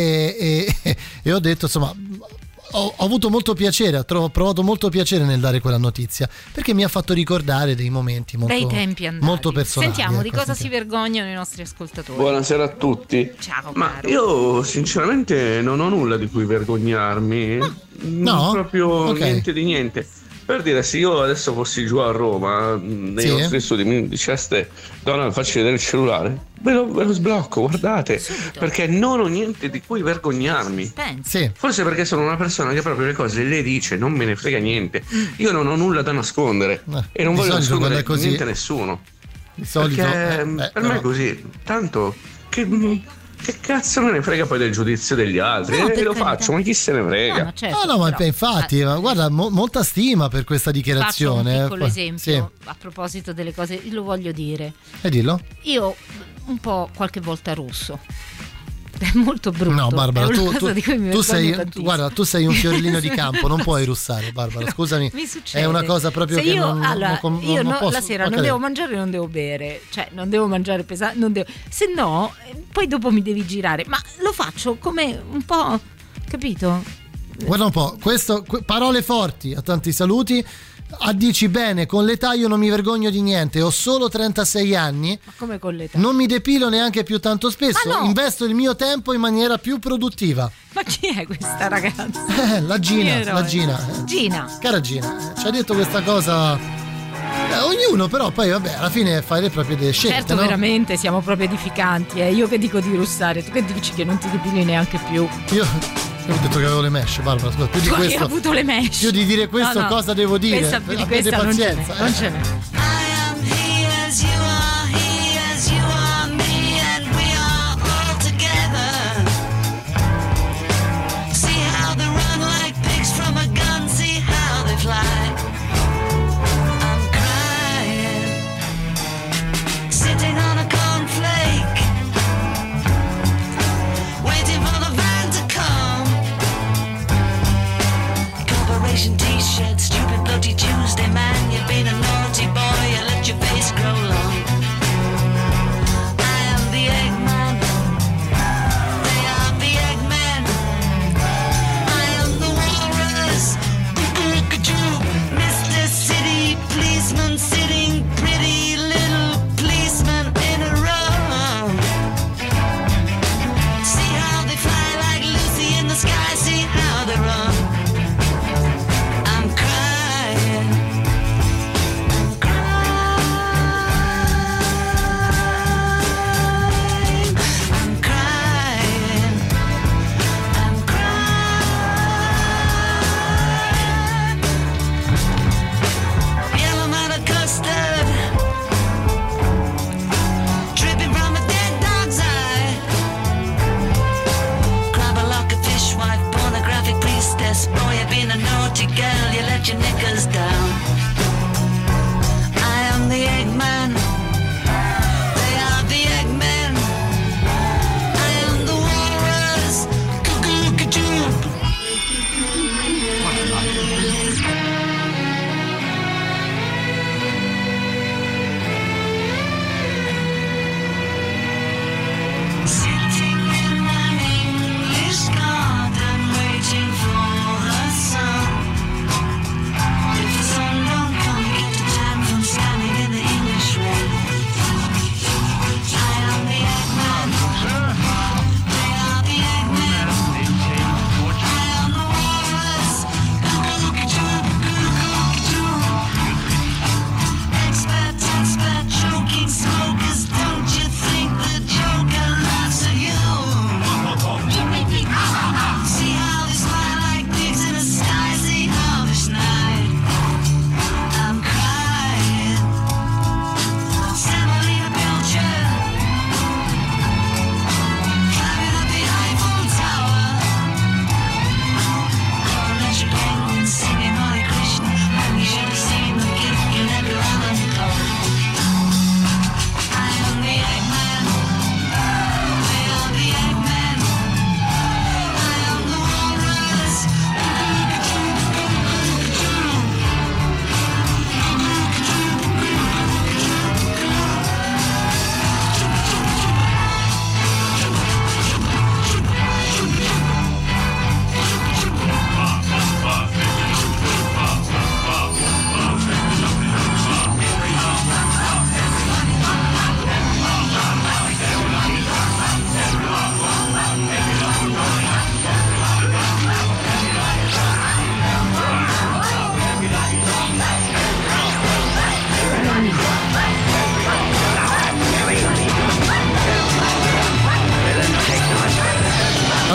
e ho detto, insomma, ho avuto molto piacere, ho provato molto piacere nel dare quella notizia, perché mi ha fatto ricordare dei momenti bei tempi andati. molto personali. Sentiamo di cosa si vergognano i nostri ascoltatori. Buonasera a tutti. Ciao, ma caro. io sinceramente non ho nulla di cui vergognarmi. No? Proprio Ok. niente di niente. Per dire, se io adesso fossi giù a Roma, nei nostri studi, mi diceste Donald, facci vedere il cellulare, ve lo sblocco, guardate. Subito. Perché non ho niente di cui vergognarmi. Pensi. Forse perché sono una persona che proprio le cose le dice, non me ne frega niente. Io non ho nulla da nascondere e non di voglio solito quando nascondere è così- niente a nessuno. Di solito, perché per me è così. Tanto che cazzo me ne frega poi del giudizio degli altri? No, E per lo carità. faccio, ma chi se ne frega? Certo, no, ma però, infatti, guarda, molta stima per questa faccio dichiarazione. un piccolo esempio Sì. a proposito delle cose, lo voglio dire. E dillo. Io un po' qualche volta russo. È molto brutto. No, Barbara, è una tu cosa di cui mi tu vergogno sei, tantissimo. guarda, tu sei un fiorellino di campo, non puoi russare, Barbara, scusami. Mi succede. È una cosa proprio Se che io, non, allora, non io non posso, la sera non accadere. devo mangiare e non devo bere, cioè non devo mangiare pesante, non devo, se no poi dopo mi devi girare, ma lo faccio come un po', capito? Guarda un po', parole forti, a tanti saluti. Dici bene, con l'età io non mi vergogno di niente, ho solo 36 anni, Ma come con l'età? non mi depilo neanche più tanto spesso, Ma no! investo il mio tempo in maniera più produttiva. Ma chi è questa ragazza? La Gina, Che la eroe. Gina. Gina. Cara Gina, ci ha detto questa cosa. Ognuno però poi vabbè, alla fine fa le proprie delle scelte, Certo, no? veramente siamo proprio edificanti, Io che dico di russare, tu che dici che non ti depili neanche più. Io ho detto che avevo le mesh, Barbara, scusa, più di Tu hai questo. avuto le mesh. Più di dire questo, No, no. cosa devo dire? Questa, più di Avete questa non ce n'è, pazienza, non ce n'è. He as you are me, and we are all together. See how they run like pigs from a gun, see how they fly. I'm crying, sitting on a cornflake, waiting for the van to come. Corporation t-shirt, stupid bloody Tuesday, man, you've been a naughty boy, you let your face grow long. I am the Eggman, they are the Eggmen. I am the walrus, Mr. City Policeman, sitting pretty little policeman in a row. See how they fly like Lucy in the sky, see how they run. I'm crying, I'm crying, I'm crying, I'm crying. Yellow matter custard, dripping from a dead dog's eye. Grab a lock of fishwife, pornographic priestess. Boy, you've been a naughty girl, you let your knickers down. I am the Eggman, they are the Eggmen. I am the walrus, cuckoo-cuckoo. Sitting in an English garden, waiting for the sun. If the sun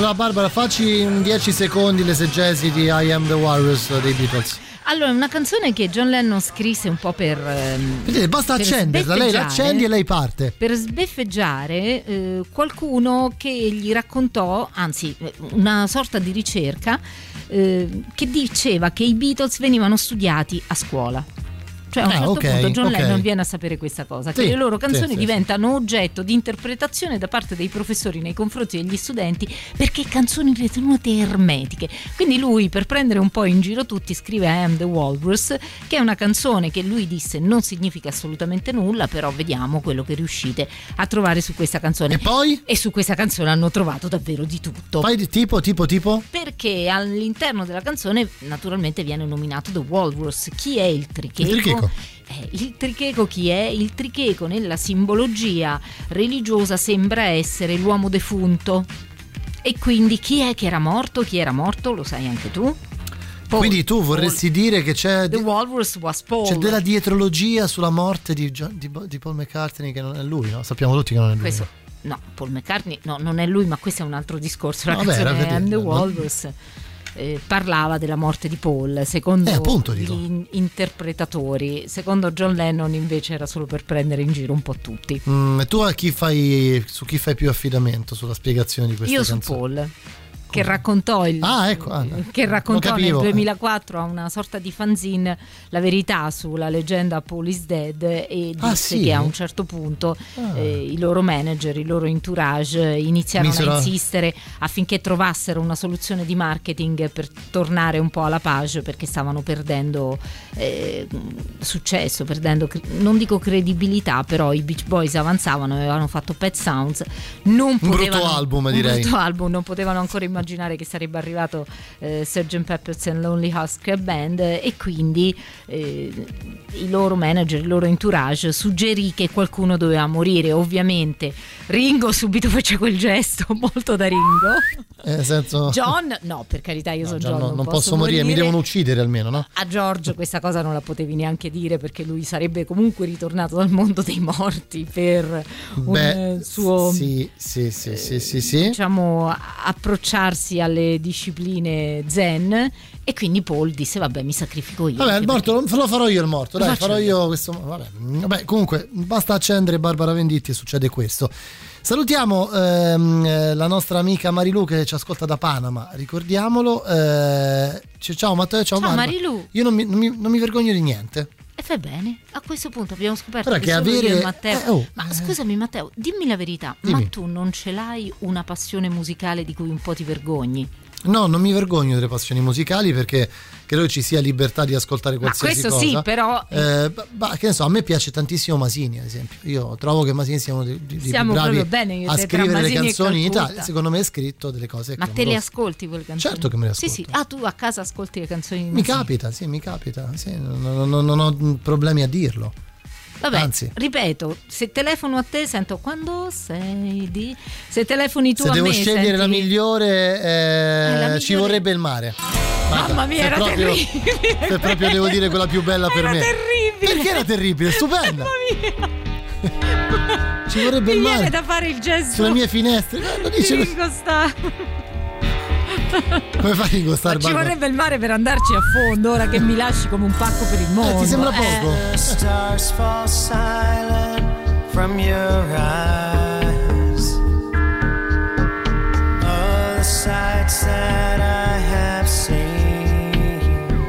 Allora Barbara, facci in 10 secondi l'esegesi di I Am The Walrus dei Beatles. Allora, una canzone che John Lennon scrisse un po' per vedete, basta per accenderla, lei l'accendi e lei parte. Per sbeffeggiare qualcuno che gli raccontò, anzi una sorta di ricerca che diceva che i Beatles venivano studiati a scuola. Cioè a un certo punto John Lennon viene a sapere questa cosa, che le loro canzoni diventano oggetto di interpretazione da parte dei professori nei confronti degli studenti, perché canzoni ritenute ermetiche. Quindi lui, per prendere un po' in giro tutti, scrive I Am The Walrus, che è una canzone che lui disse non significa assolutamente nulla, però vediamo quello che riuscite a trovare su questa canzone. E poi? E su questa canzone hanno trovato davvero di tutto. Poi tipo? Perché all'interno della canzone naturalmente viene nominato The Walrus. Chi è il tricheco? Il tricheco chi è? Il tricheco nella simbologia religiosa sembra essere l'uomo defunto. E quindi chi è che era morto? Chi era morto? Lo sai anche tu? Paul. Quindi tu vorresti dire che c'è The Walrus was Paul. C'è della dietrologia sulla morte di Paul McCartney, che non è lui, no? Sappiamo tutti che non è lui. Questo, no, Paul McCartney no, non è lui, ma questo è un altro discorso. La Vabbè, canzone I Am The Walrus parlava della morte di Paul, secondo gli interpretatori. Secondo John Lennon invece era solo per prendere in giro un po' tutti. E tu su chi fai più affidamento sulla spiegazione di questa canzone? Io su Paul, che raccontò che raccontò nel 2004 a una sorta di fanzine la verità sulla leggenda Paul is Dead, e disse che a un certo punto i loro manager, i loro entourage iniziarono a insistere affinché trovassero una soluzione di marketing per tornare un po' alla page, perché stavano perdendo successo, perdendo non dico credibilità, però i Beach Boys avanzavano, avevano fatto Pet Sounds, un brutto album, non potevano ancora immaginare che sarebbe arrivato Sgt. Pepper's and Lonely Hearts Club Band, e quindi i loro manager, il loro entourage suggerì che qualcuno doveva morire. Ovviamente Ringo subito fece quel gesto molto da Ringo. Senso... John no, per carità, io sono John, non posso morire, mi devono uccidere almeno, no? A George questa cosa non la potevi neanche dire, perché lui sarebbe comunque ritornato dal mondo dei morti per un suo diciamo approcciarsi alle discipline zen, e quindi Paul disse vabbè, mi sacrifico io. Vabbè, il morto lo farò io, il morto, dai, farò io questo. Vabbè, comunque basta accendere Barbara Venditti e succede questo. Salutiamo la nostra amica Marilu che ci ascolta da Panama, ricordiamolo. Ciao Matteo, ciao Marilu. Io non mi vergogno di niente. E fai bene, a questo punto abbiamo scoperto che solo avere... io e Matteo. Ma scusami Matteo, dimmi la verità, ma tu non ce l'hai una passione musicale di cui un po' ti vergogni? No, non mi vergogno delle passioni musicali, perché credo ci sia libertà di ascoltare qualsiasi cosa. Ma questo sì, però che ne so, a me piace tantissimo Masini, ad esempio. Io trovo che Masini sia uno dei bravi bene, a scrivere le canzoni in Italia. Secondo me ha scritto delle cose. Ma te le ascolti quelle canzoni? Certo che me le ascolto. Sì. Ah, tu a casa ascolti le canzoni di Masini? Mi capita. Sì, non ho problemi a dirlo. Vabbè, anzi, ripeto, se telefono a te sento quando sei di... Se telefoni tu a me, se devo scegliere senti... la migliore, ci vorrebbe il mare. Mamma mia, era terribile. Se proprio devo dire quella più bella per me. Era terribile. Perché era terribile? Stupenda. Mamma mia. Ci vorrebbe il mare. Mi viene da fare il gesto sulle mie finestre. Lo dice Ringo Starr. Come fai Ringo Starr? Ci vorrebbe il mare per andarci a fondo, ora che mi lasci come un pacco per il mondo. Ti sembra poco? The stars fall silent from your eyes. All the sights that I have seen.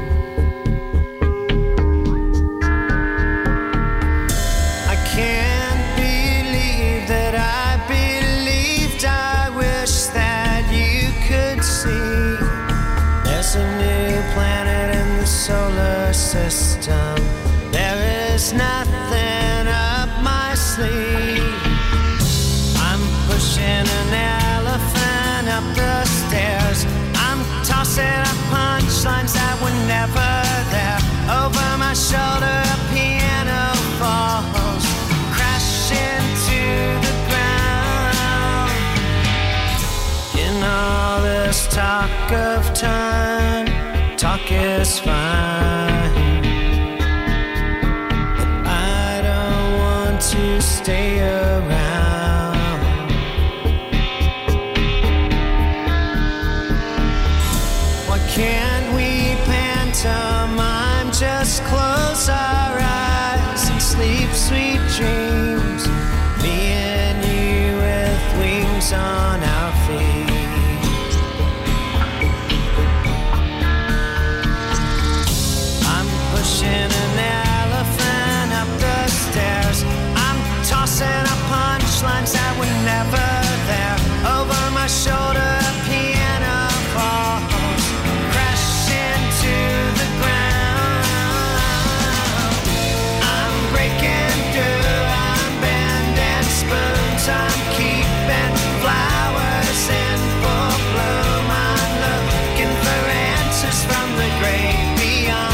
I can't believe that I believed. I wish that you could see. There's a new planet in the solar system. There is nothing up my sleeve. I'm pushing an elephant up the stairs. I'm tossing up punchlines that were never there. Over my shoulder a piano falls, crashing to the ground. In all this talk of time, talk is fine, but I don't want to stay around. sweet dreams, me and you with wings on our feet. I'm pushing an elephant up the stairs, I'm tossing up punchlines that were never there. Over my shoulder a piano falls, crashing to the ground. I'm breaking through, I'm bending spoons, I'm keeping flowers in full bloom. I'm looking for answers from the great beyond.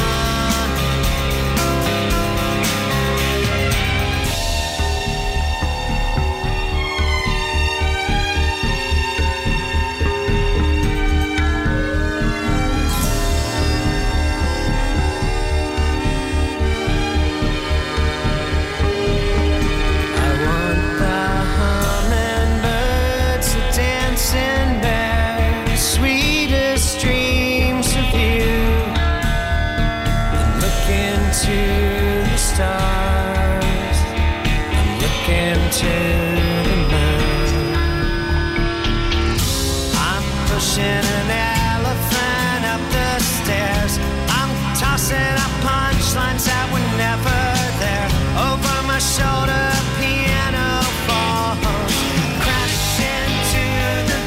Pushing an elephant up the stairs, I'm tossing up punchlines that were never there. Over my shoulder a piano falls, crashing to the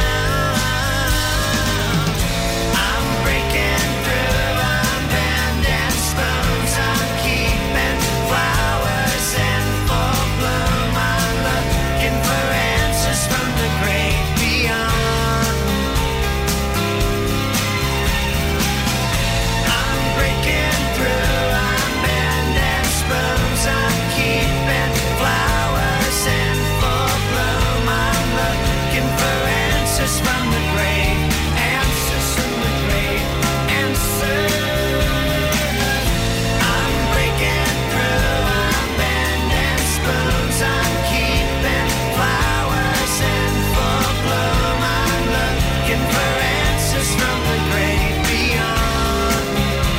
ground. I'm breaking through, I'm bending spoons, I'm keeping flowers in full bloom. I'm looking for answers from the great beyond. From the great, answers from the great, answers. I'm breaking through, I'm bending spoons, I'm keeping flowers in full bloom. I'm looking for answers from the great beyond.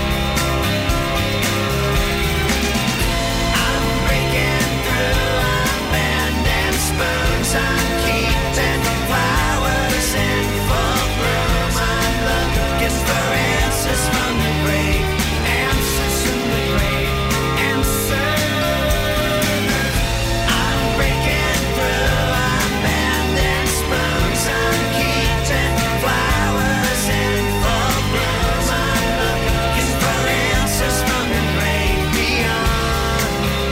I'm breaking through, I'm bending spoons, I'm keeping flowers in full bloom. I'm looking for answers from the great, answers from the great, answers. I'm breaking through, I'm bending spoons, I'm keeping flowers in full bloom. I'm looking for answers from the great beyond.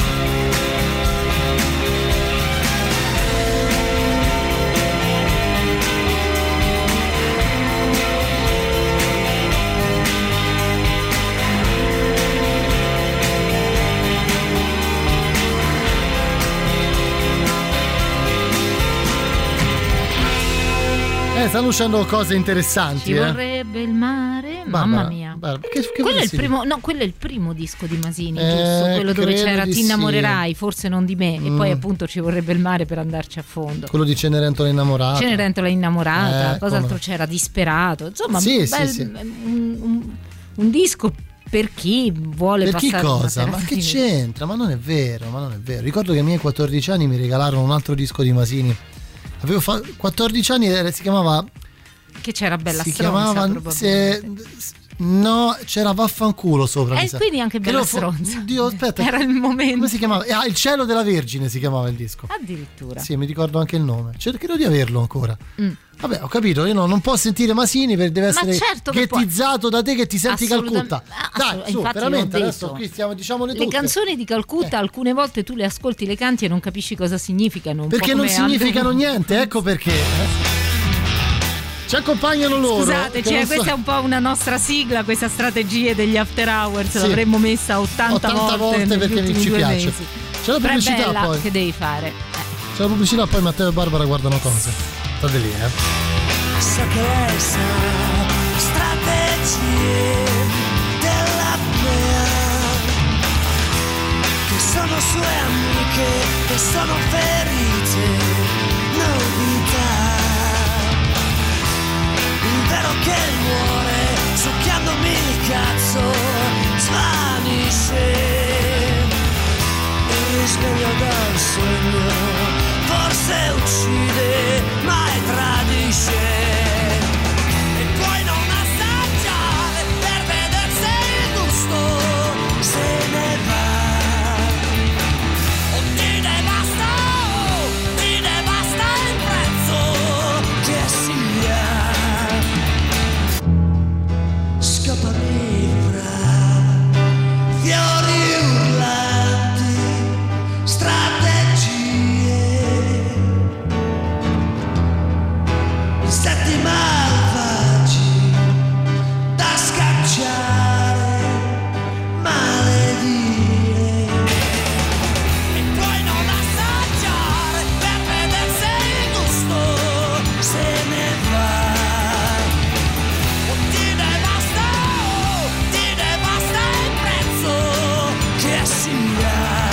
Stanno uscendo cose interessanti. Ci vorrebbe il mare, mamma mia. Che quello, è il primo, no, quello è il primo disco di Masini, giusto? Quello dove c'era Ti innamorerai, forse non di me, e poi appunto Ci vorrebbe il mare per andarci a fondo. Quello di Cenerentola innamorata. Cenerentola innamorata, cos'altro c'era? Disperato. Insomma, un disco per chi vuole per passare chi cosa? Ma che c'entra? Ma non è vero, Ricordo che ai miei 14 anni mi regalarono un altro disco di Masini. Avevo 14 anni e si chiamava... Che c'era Bella si Stronza, chiamava no, c'era Vaffanculo sopra. E quindi anche Bella Stronza. Dio, aspetta. Era il momento. Come si chiamava? Il cielo della Vergine si chiamava il disco. Addirittura. Sì, mi ricordo anche il nome. Credo di averlo ancora. Vabbè, ho capito, io non può sentire Masini, deve essere ghettizzato da te che ti senti Calcutta. Dai, su, veramente, adesso qui stiamo diciamole tutte. Le canzoni di Calcutta alcune volte tu le ascolti, le canti e non capisci cosa significano. Perché non significano niente, ecco perché. Ci accompagnano loro. Scusateci, questa è un po' una nostra sigla, questa strategia degli After Hours, l'avremmo messa 80 volte perché ci piace. C'è la pubblicità poi. Che devi fare? C'è la pubblicità, poi Matteo e Barbara guardano cose. State lì, So che lei sa strategie della mea, che sono sue amiche, che sono ferite, novità. Il vero che muore, succhiandomi il cazzo, svanisce. Il risveglio dal sogno, forse uccide, mai tradisce. E poi non assaggiare per vedere se il gusto se ne va. O ti ne basta il prezzo che sia. Scappami fra fiori urlanti, strategie, insetti malvagi da scacciare, maledire. E poi non assaggiare per vedere se il gusto se ne va. O ti ne basta il prezzo che sia.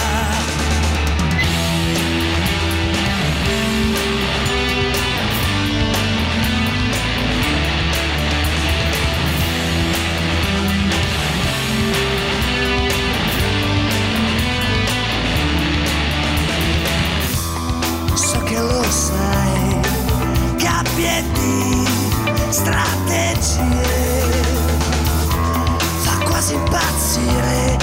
So che lo sai, capietti, strategie, fa quasi impazzire,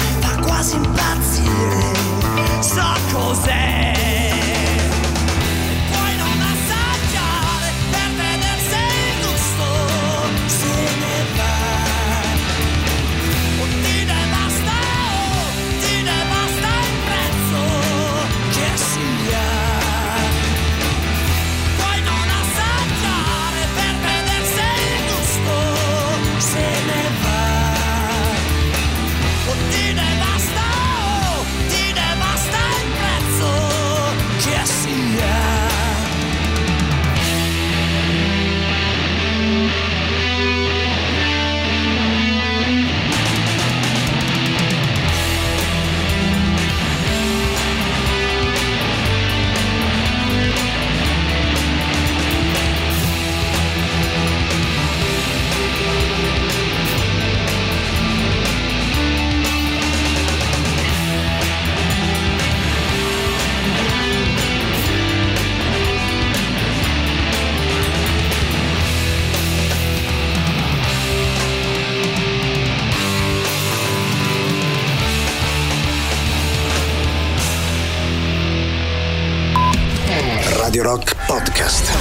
so cos'è. E poi non assaggiare per vedere se il gusto se ne va. O ti ne basta il prezzo che sia. Puoi non assaggiare per vedere se il gusto se ne va. O ti ne basta il prezzo che sia. Radio Rock Podcast.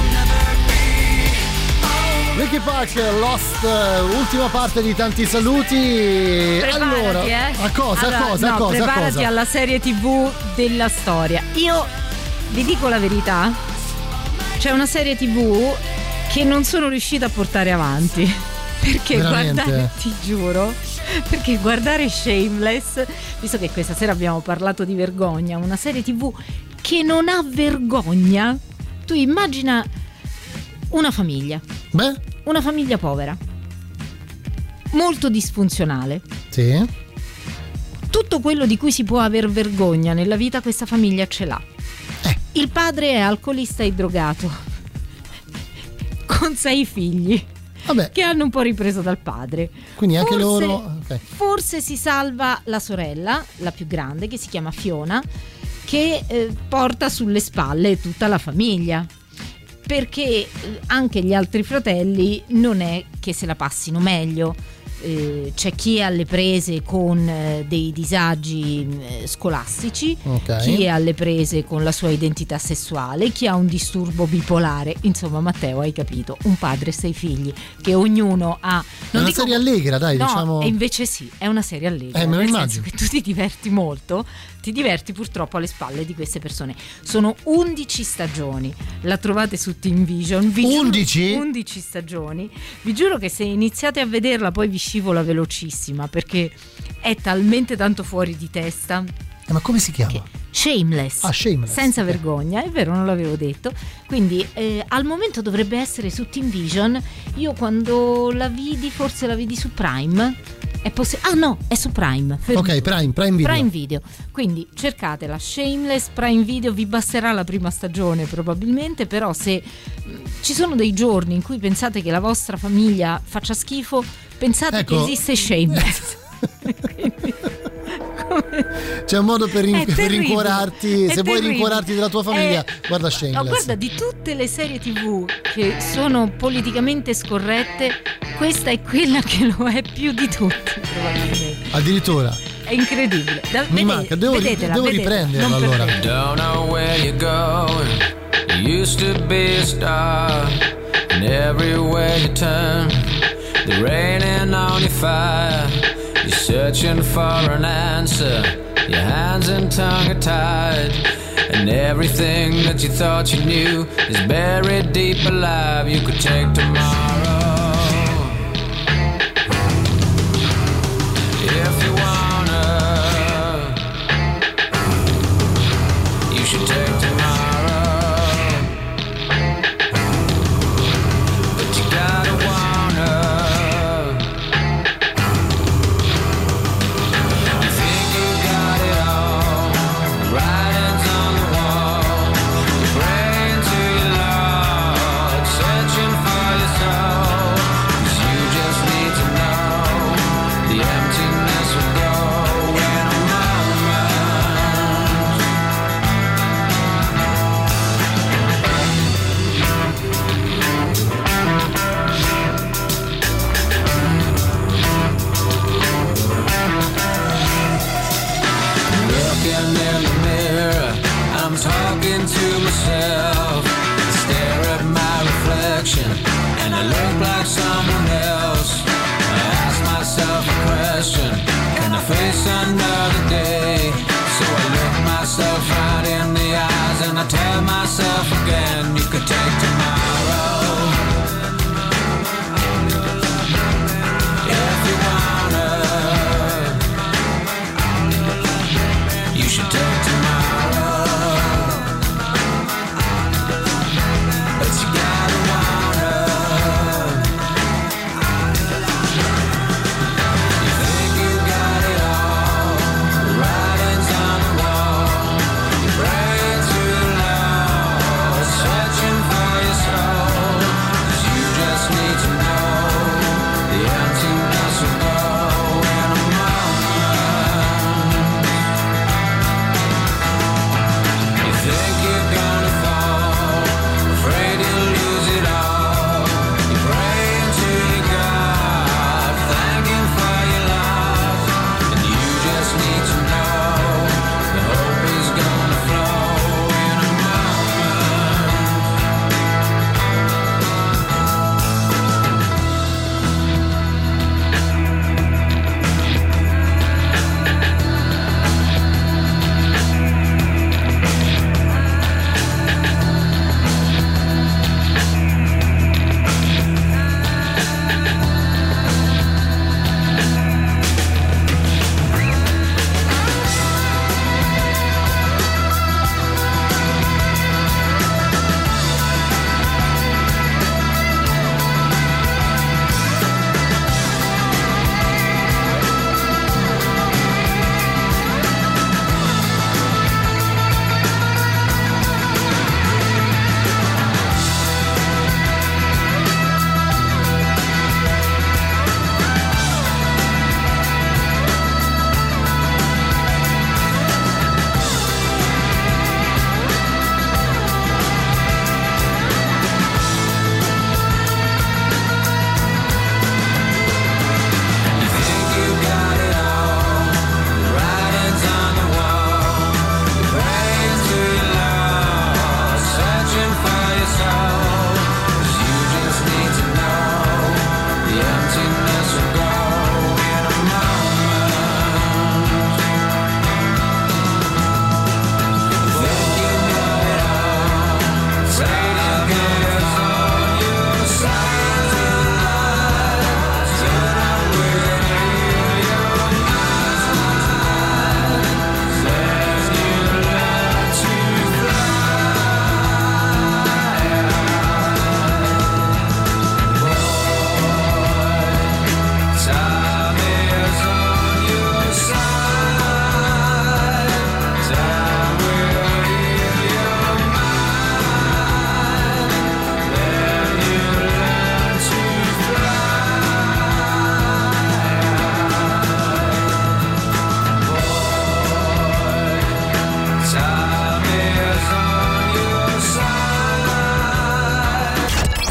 Ricky Park, Lost, ultima parte di tanti saluti. Allora, a cosa? Preparati alla serie TV della storia. Io vi dico la verità, c'è una serie TV che non sono riuscita a portare avanti. Perché veramente? Guardare, ti giuro, perché guardare Shameless, visto che questa sera abbiamo parlato di vergogna, una serie TV che non ha vergogna. Tu immagina una famiglia. Una famiglia povera, molto disfunzionale. Sì. Tutto quello di cui si può aver vergogna nella vita questa famiglia ce l'ha. Il padre è alcolista e drogato, con 6 figli. Vabbè. Che hanno un po' ripreso dal padre. Quindi anche loro. Okay. Forse si salva la sorella, la più grande, che si chiama Fiona, che porta sulle spalle tutta la famiglia, perché anche gli altri fratelli non è che se la passino meglio. C'è chi è alle prese con dei disagi scolastici, chi è alle prese con la sua identità sessuale, chi ha un disturbo bipolare. Insomma, Matteo, hai capito, un padre e 6 figli che ognuno ha. È una serie allegra, dai, no, diciamo. E invece sì, è una serie allegra. Me lo nel immagino. senso che tu ti diverti molto, ti diverti purtroppo alle spalle di queste persone. Sono 11 stagioni, la trovate su Team Vision. 11 stagioni. Vi giuro che se iniziate a vederla poi vi scivola velocissima, perché è talmente tanto fuori di testa. Ma come si chiama? Shameless. Shameless. Senza vergogna, è vero, non l'avevo detto. Quindi al momento dovrebbe essere su Team Vision. Io quando la vidi, forse la vidi su Prime. No, è su Prime. Ok, Prime Video. Prime Video. Quindi cercatela, Shameless, Prime Video. Vi basterà la prima stagione probabilmente, però se ci sono dei giorni in cui pensate che la vostra famiglia faccia schifo, pensate che esiste Shameless. Quindi, C'è un modo per terribile, rincuorarti. è Se vuoi terribile. rincuorarti della tua famiglia, guarda No, Shameless. guarda, di tutte le serie TV che sono politicamente scorrette, questa è quella che lo è più di tutte, probabilmente. Addirittura. È incredibile. Mi manca, devo riprenderla non allora. perdetela. Don't know where you're going. You used to be a star, and everywhere you turn, the raining on your fire. You're searching for an answer. Your hands and tongue are tied, and everything that you thought you knew is buried deep alive. You could take tomorrow if you wanna. You should take tomorrow, but you gotta wanna. You think you got it all, writings on the wall. You're praying to your Lord, searching for your soul. 'Cause you just need to know the emptiness will go in a moment. Looking in the mirror, I'm talking to myself. I stare at my reflection, and I look like someone else. I ask myself a question: can I face another day? So I look myself right in the eyes, and I tell myself again, you could take tomorrow if you wanna. You should take tomorrow, but you gotta wanna. You think you got it all, the writings on the wall. You pray to the Lord,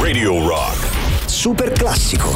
Radio Rock. Super classico.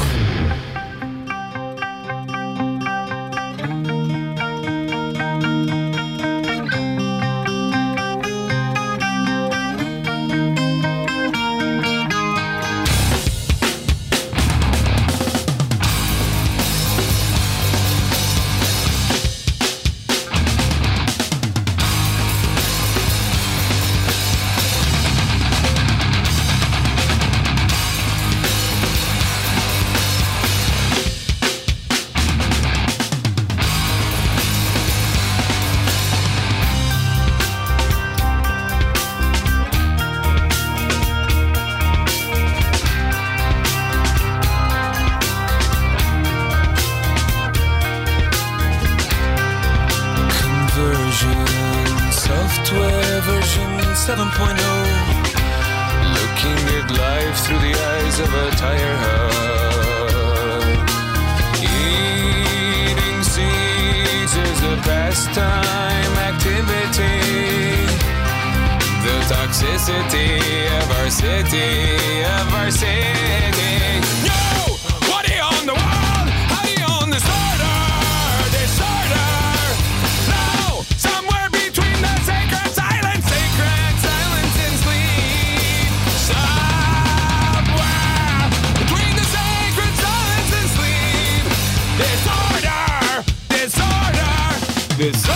Software version 7.0. Looking at life through the eyes of a tire hub. Eating seeds is a pastime activity. The toxicity of our city, No! What are you on the world? How do you own disorder? No! Somewhere between the sacred silence and sleep. Somewhere between the sacred silence and sleep. Disorder.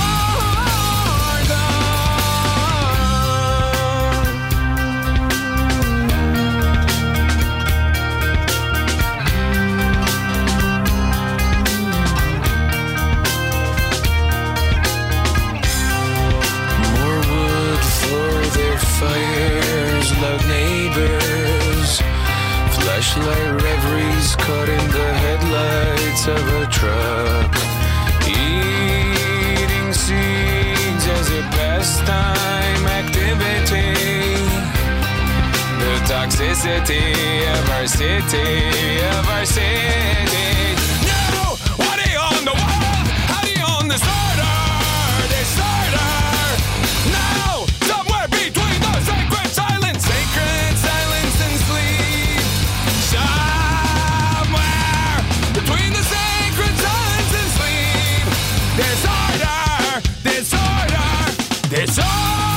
Fires, loud neighbors, flashlight reveries caught in the headlights of a truck. Eating seeds as a pastime activity. The toxicity of our city, No! What are you on the world? How do you own disorder? No! Somewhere between the sacred silence and sleep. Somewhere between the sacred silence and sleep. Disorder.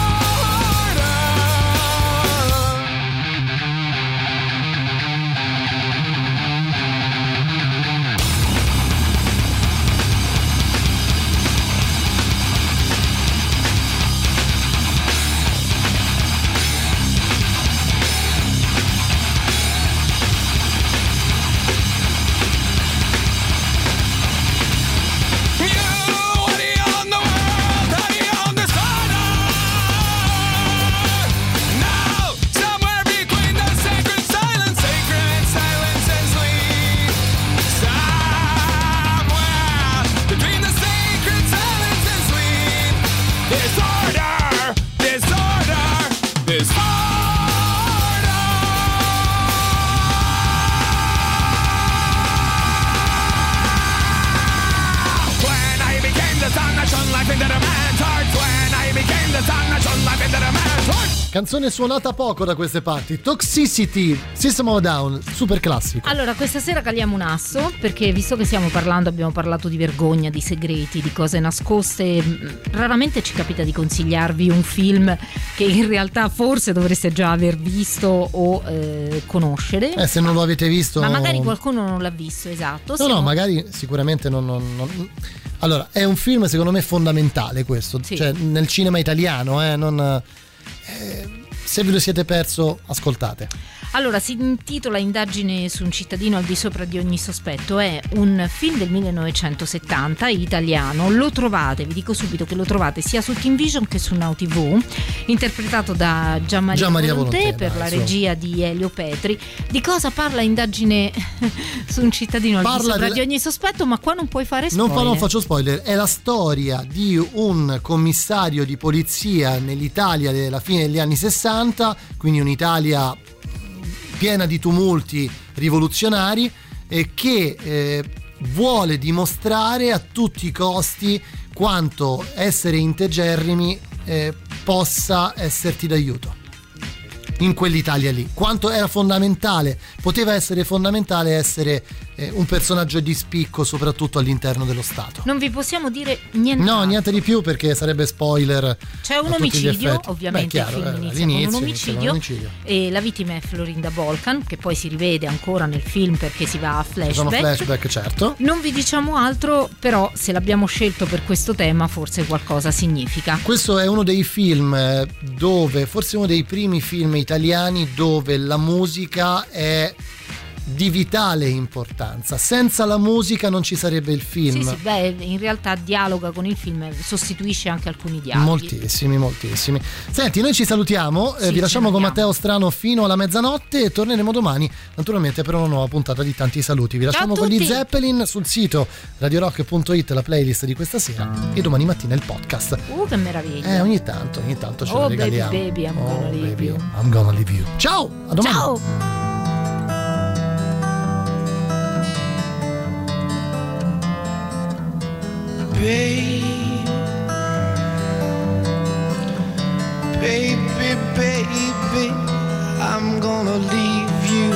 Canzone suonata poco da queste parti. Toxicity, System of a Down, super classico. Allora, questa sera caliamo un asso, perché visto che abbiamo parlato di vergogna, di segreti, di cose nascoste, raramente ci capita di consigliarvi un film che in realtà forse dovreste già aver visto o conoscere. Se non lo avete visto. Ma magari qualcuno non l'ha visto, esatto. No, magari sicuramente non. Allora, è un film secondo me fondamentale questo, sì. Cioè nel cinema italiano, se ve lo siete perso, ascoltate. Allora, si intitola Indagine su un cittadino al di sopra di ogni sospetto. È un film del 1970 italiano. Lo trovate, vi dico subito che lo trovate sia su Team Vision che su Now TV, interpretato da Gian Maria Volonté per la regia di Elio Petri. Di cosa parla Indagine su un cittadino al di sopra di ogni sospetto? Ma qua non puoi fare spoiler. Non faccio spoiler. È la storia di un commissario di polizia nell'Italia della fine degli anni 60, quindi un'Italia piena di tumulti rivoluzionari, che vuole dimostrare a tutti i costi quanto essere integerrimi possa esserti d'aiuto. in quell'Italia lì. Quanto era fondamentale, poteva essere fondamentale essere un personaggio di spicco soprattutto all'interno dello Stato. Non vi possiamo dire niente. No, niente di più perché sarebbe spoiler. C'è un omicidio, ovviamente. Beh, chiaro, il film inizia con un omicidio e la vittima è Florinda Bolkan, che poi si rivede ancora nel film perché si va a flashback. Sono flashback, certo. Non vi diciamo altro, però se l'abbiamo scelto per questo tema forse qualcosa significa. Questo è uno dei film dove, forse uno dei primi film italiani dove la musica è di vitale importanza. Senza la musica non ci sarebbe il film. Sì, beh, in realtà dialoga con il film, sostituisce anche alcuni dialoghi. Moltissimi. Senti, noi ci salutiamo, vi lasciamo con Matteo Strano fino alla mezzanotte e torneremo domani, naturalmente, per una nuova puntata di Tanti Saluti. Vi lasciamo con gli Zeppelin, sul sito radiorock.it la playlist di questa sera e domani mattina il podcast. Che meraviglia. Ogni tanto ce lo regaliamo. Baby, I'm gonna leave you. I'm gonna leave you. Ciao, a domani. Ciao. Baby, I'm gonna leave you.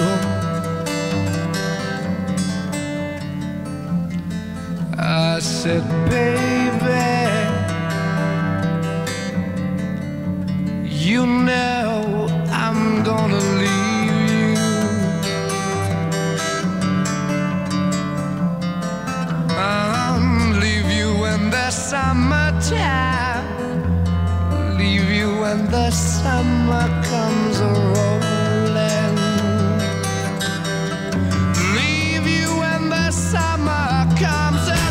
I said, baby, you know I'm gonna leave you. Leave you in the summertime, leave you when the summer comes rolling, leave you when the summer comes along.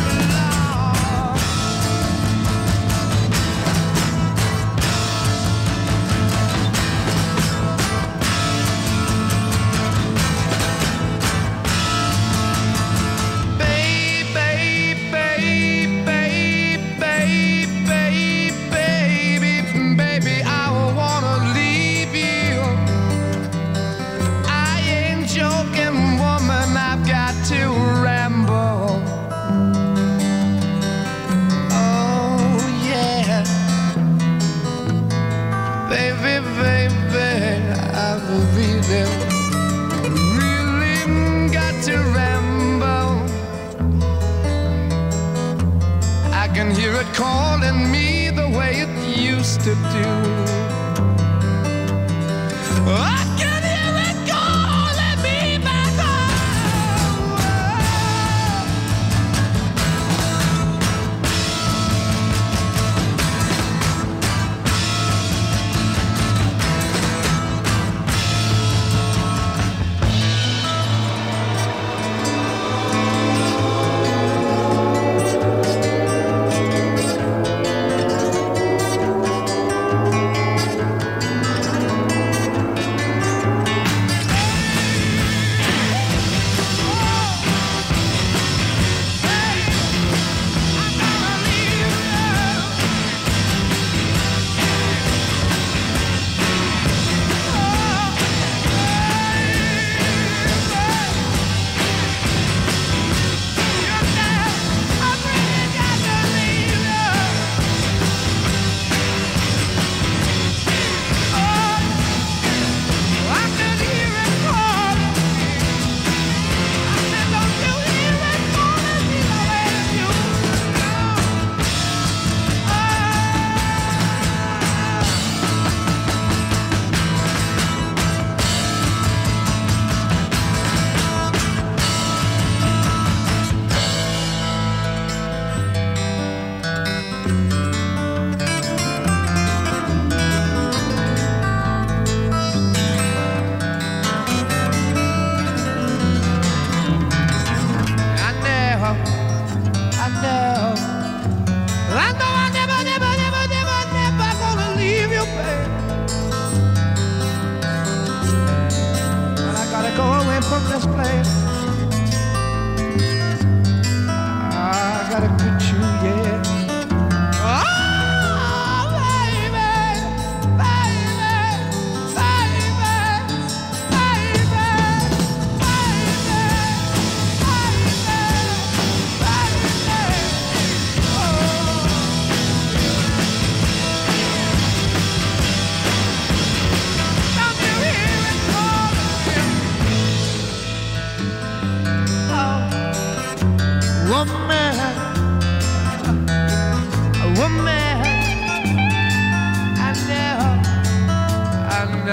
Baby, I wanna leave you. I ain't joking, woman, I've got to ramble. Oh yeah, baby, I've really got to ramble. I can hear it calling me the way it used to do. I can hear it calling me back home.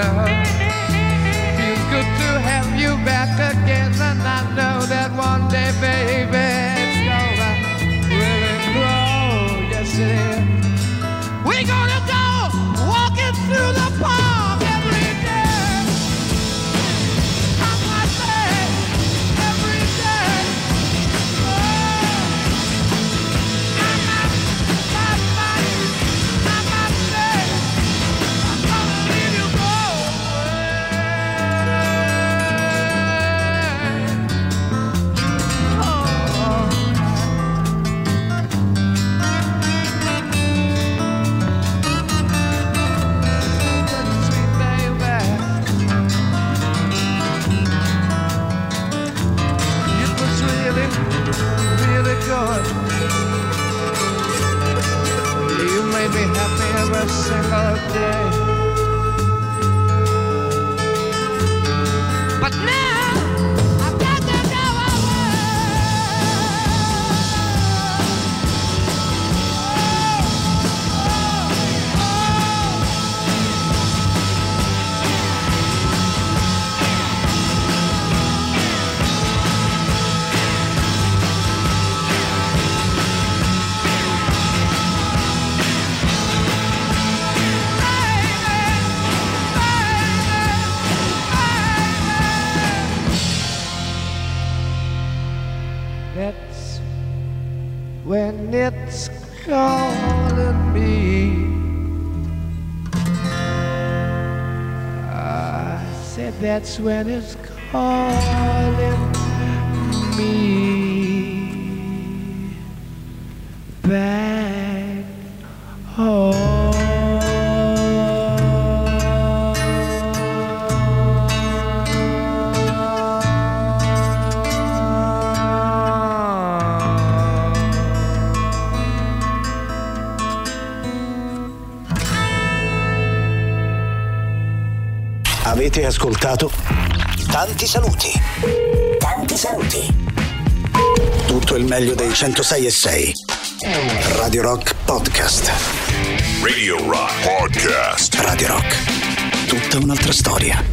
love. Feels good to have you back again, and I know that one day, baby, it's gonna really grow. Yes, it is. We're gonna go walking through the park every day. I must say, every day. Oh, I must say, I'm gonna leave you go really good. You made me happy every single day. But now I've got to go That's when it's calling me. I said that's when it's calling me back home. Avete ascoltato Tanti saluti. Tanti saluti. Tutto il meglio dei 106.6 Radio Rock Podcast. Radio Rock Podcast. Radio Rock. Tutta un'altra storia.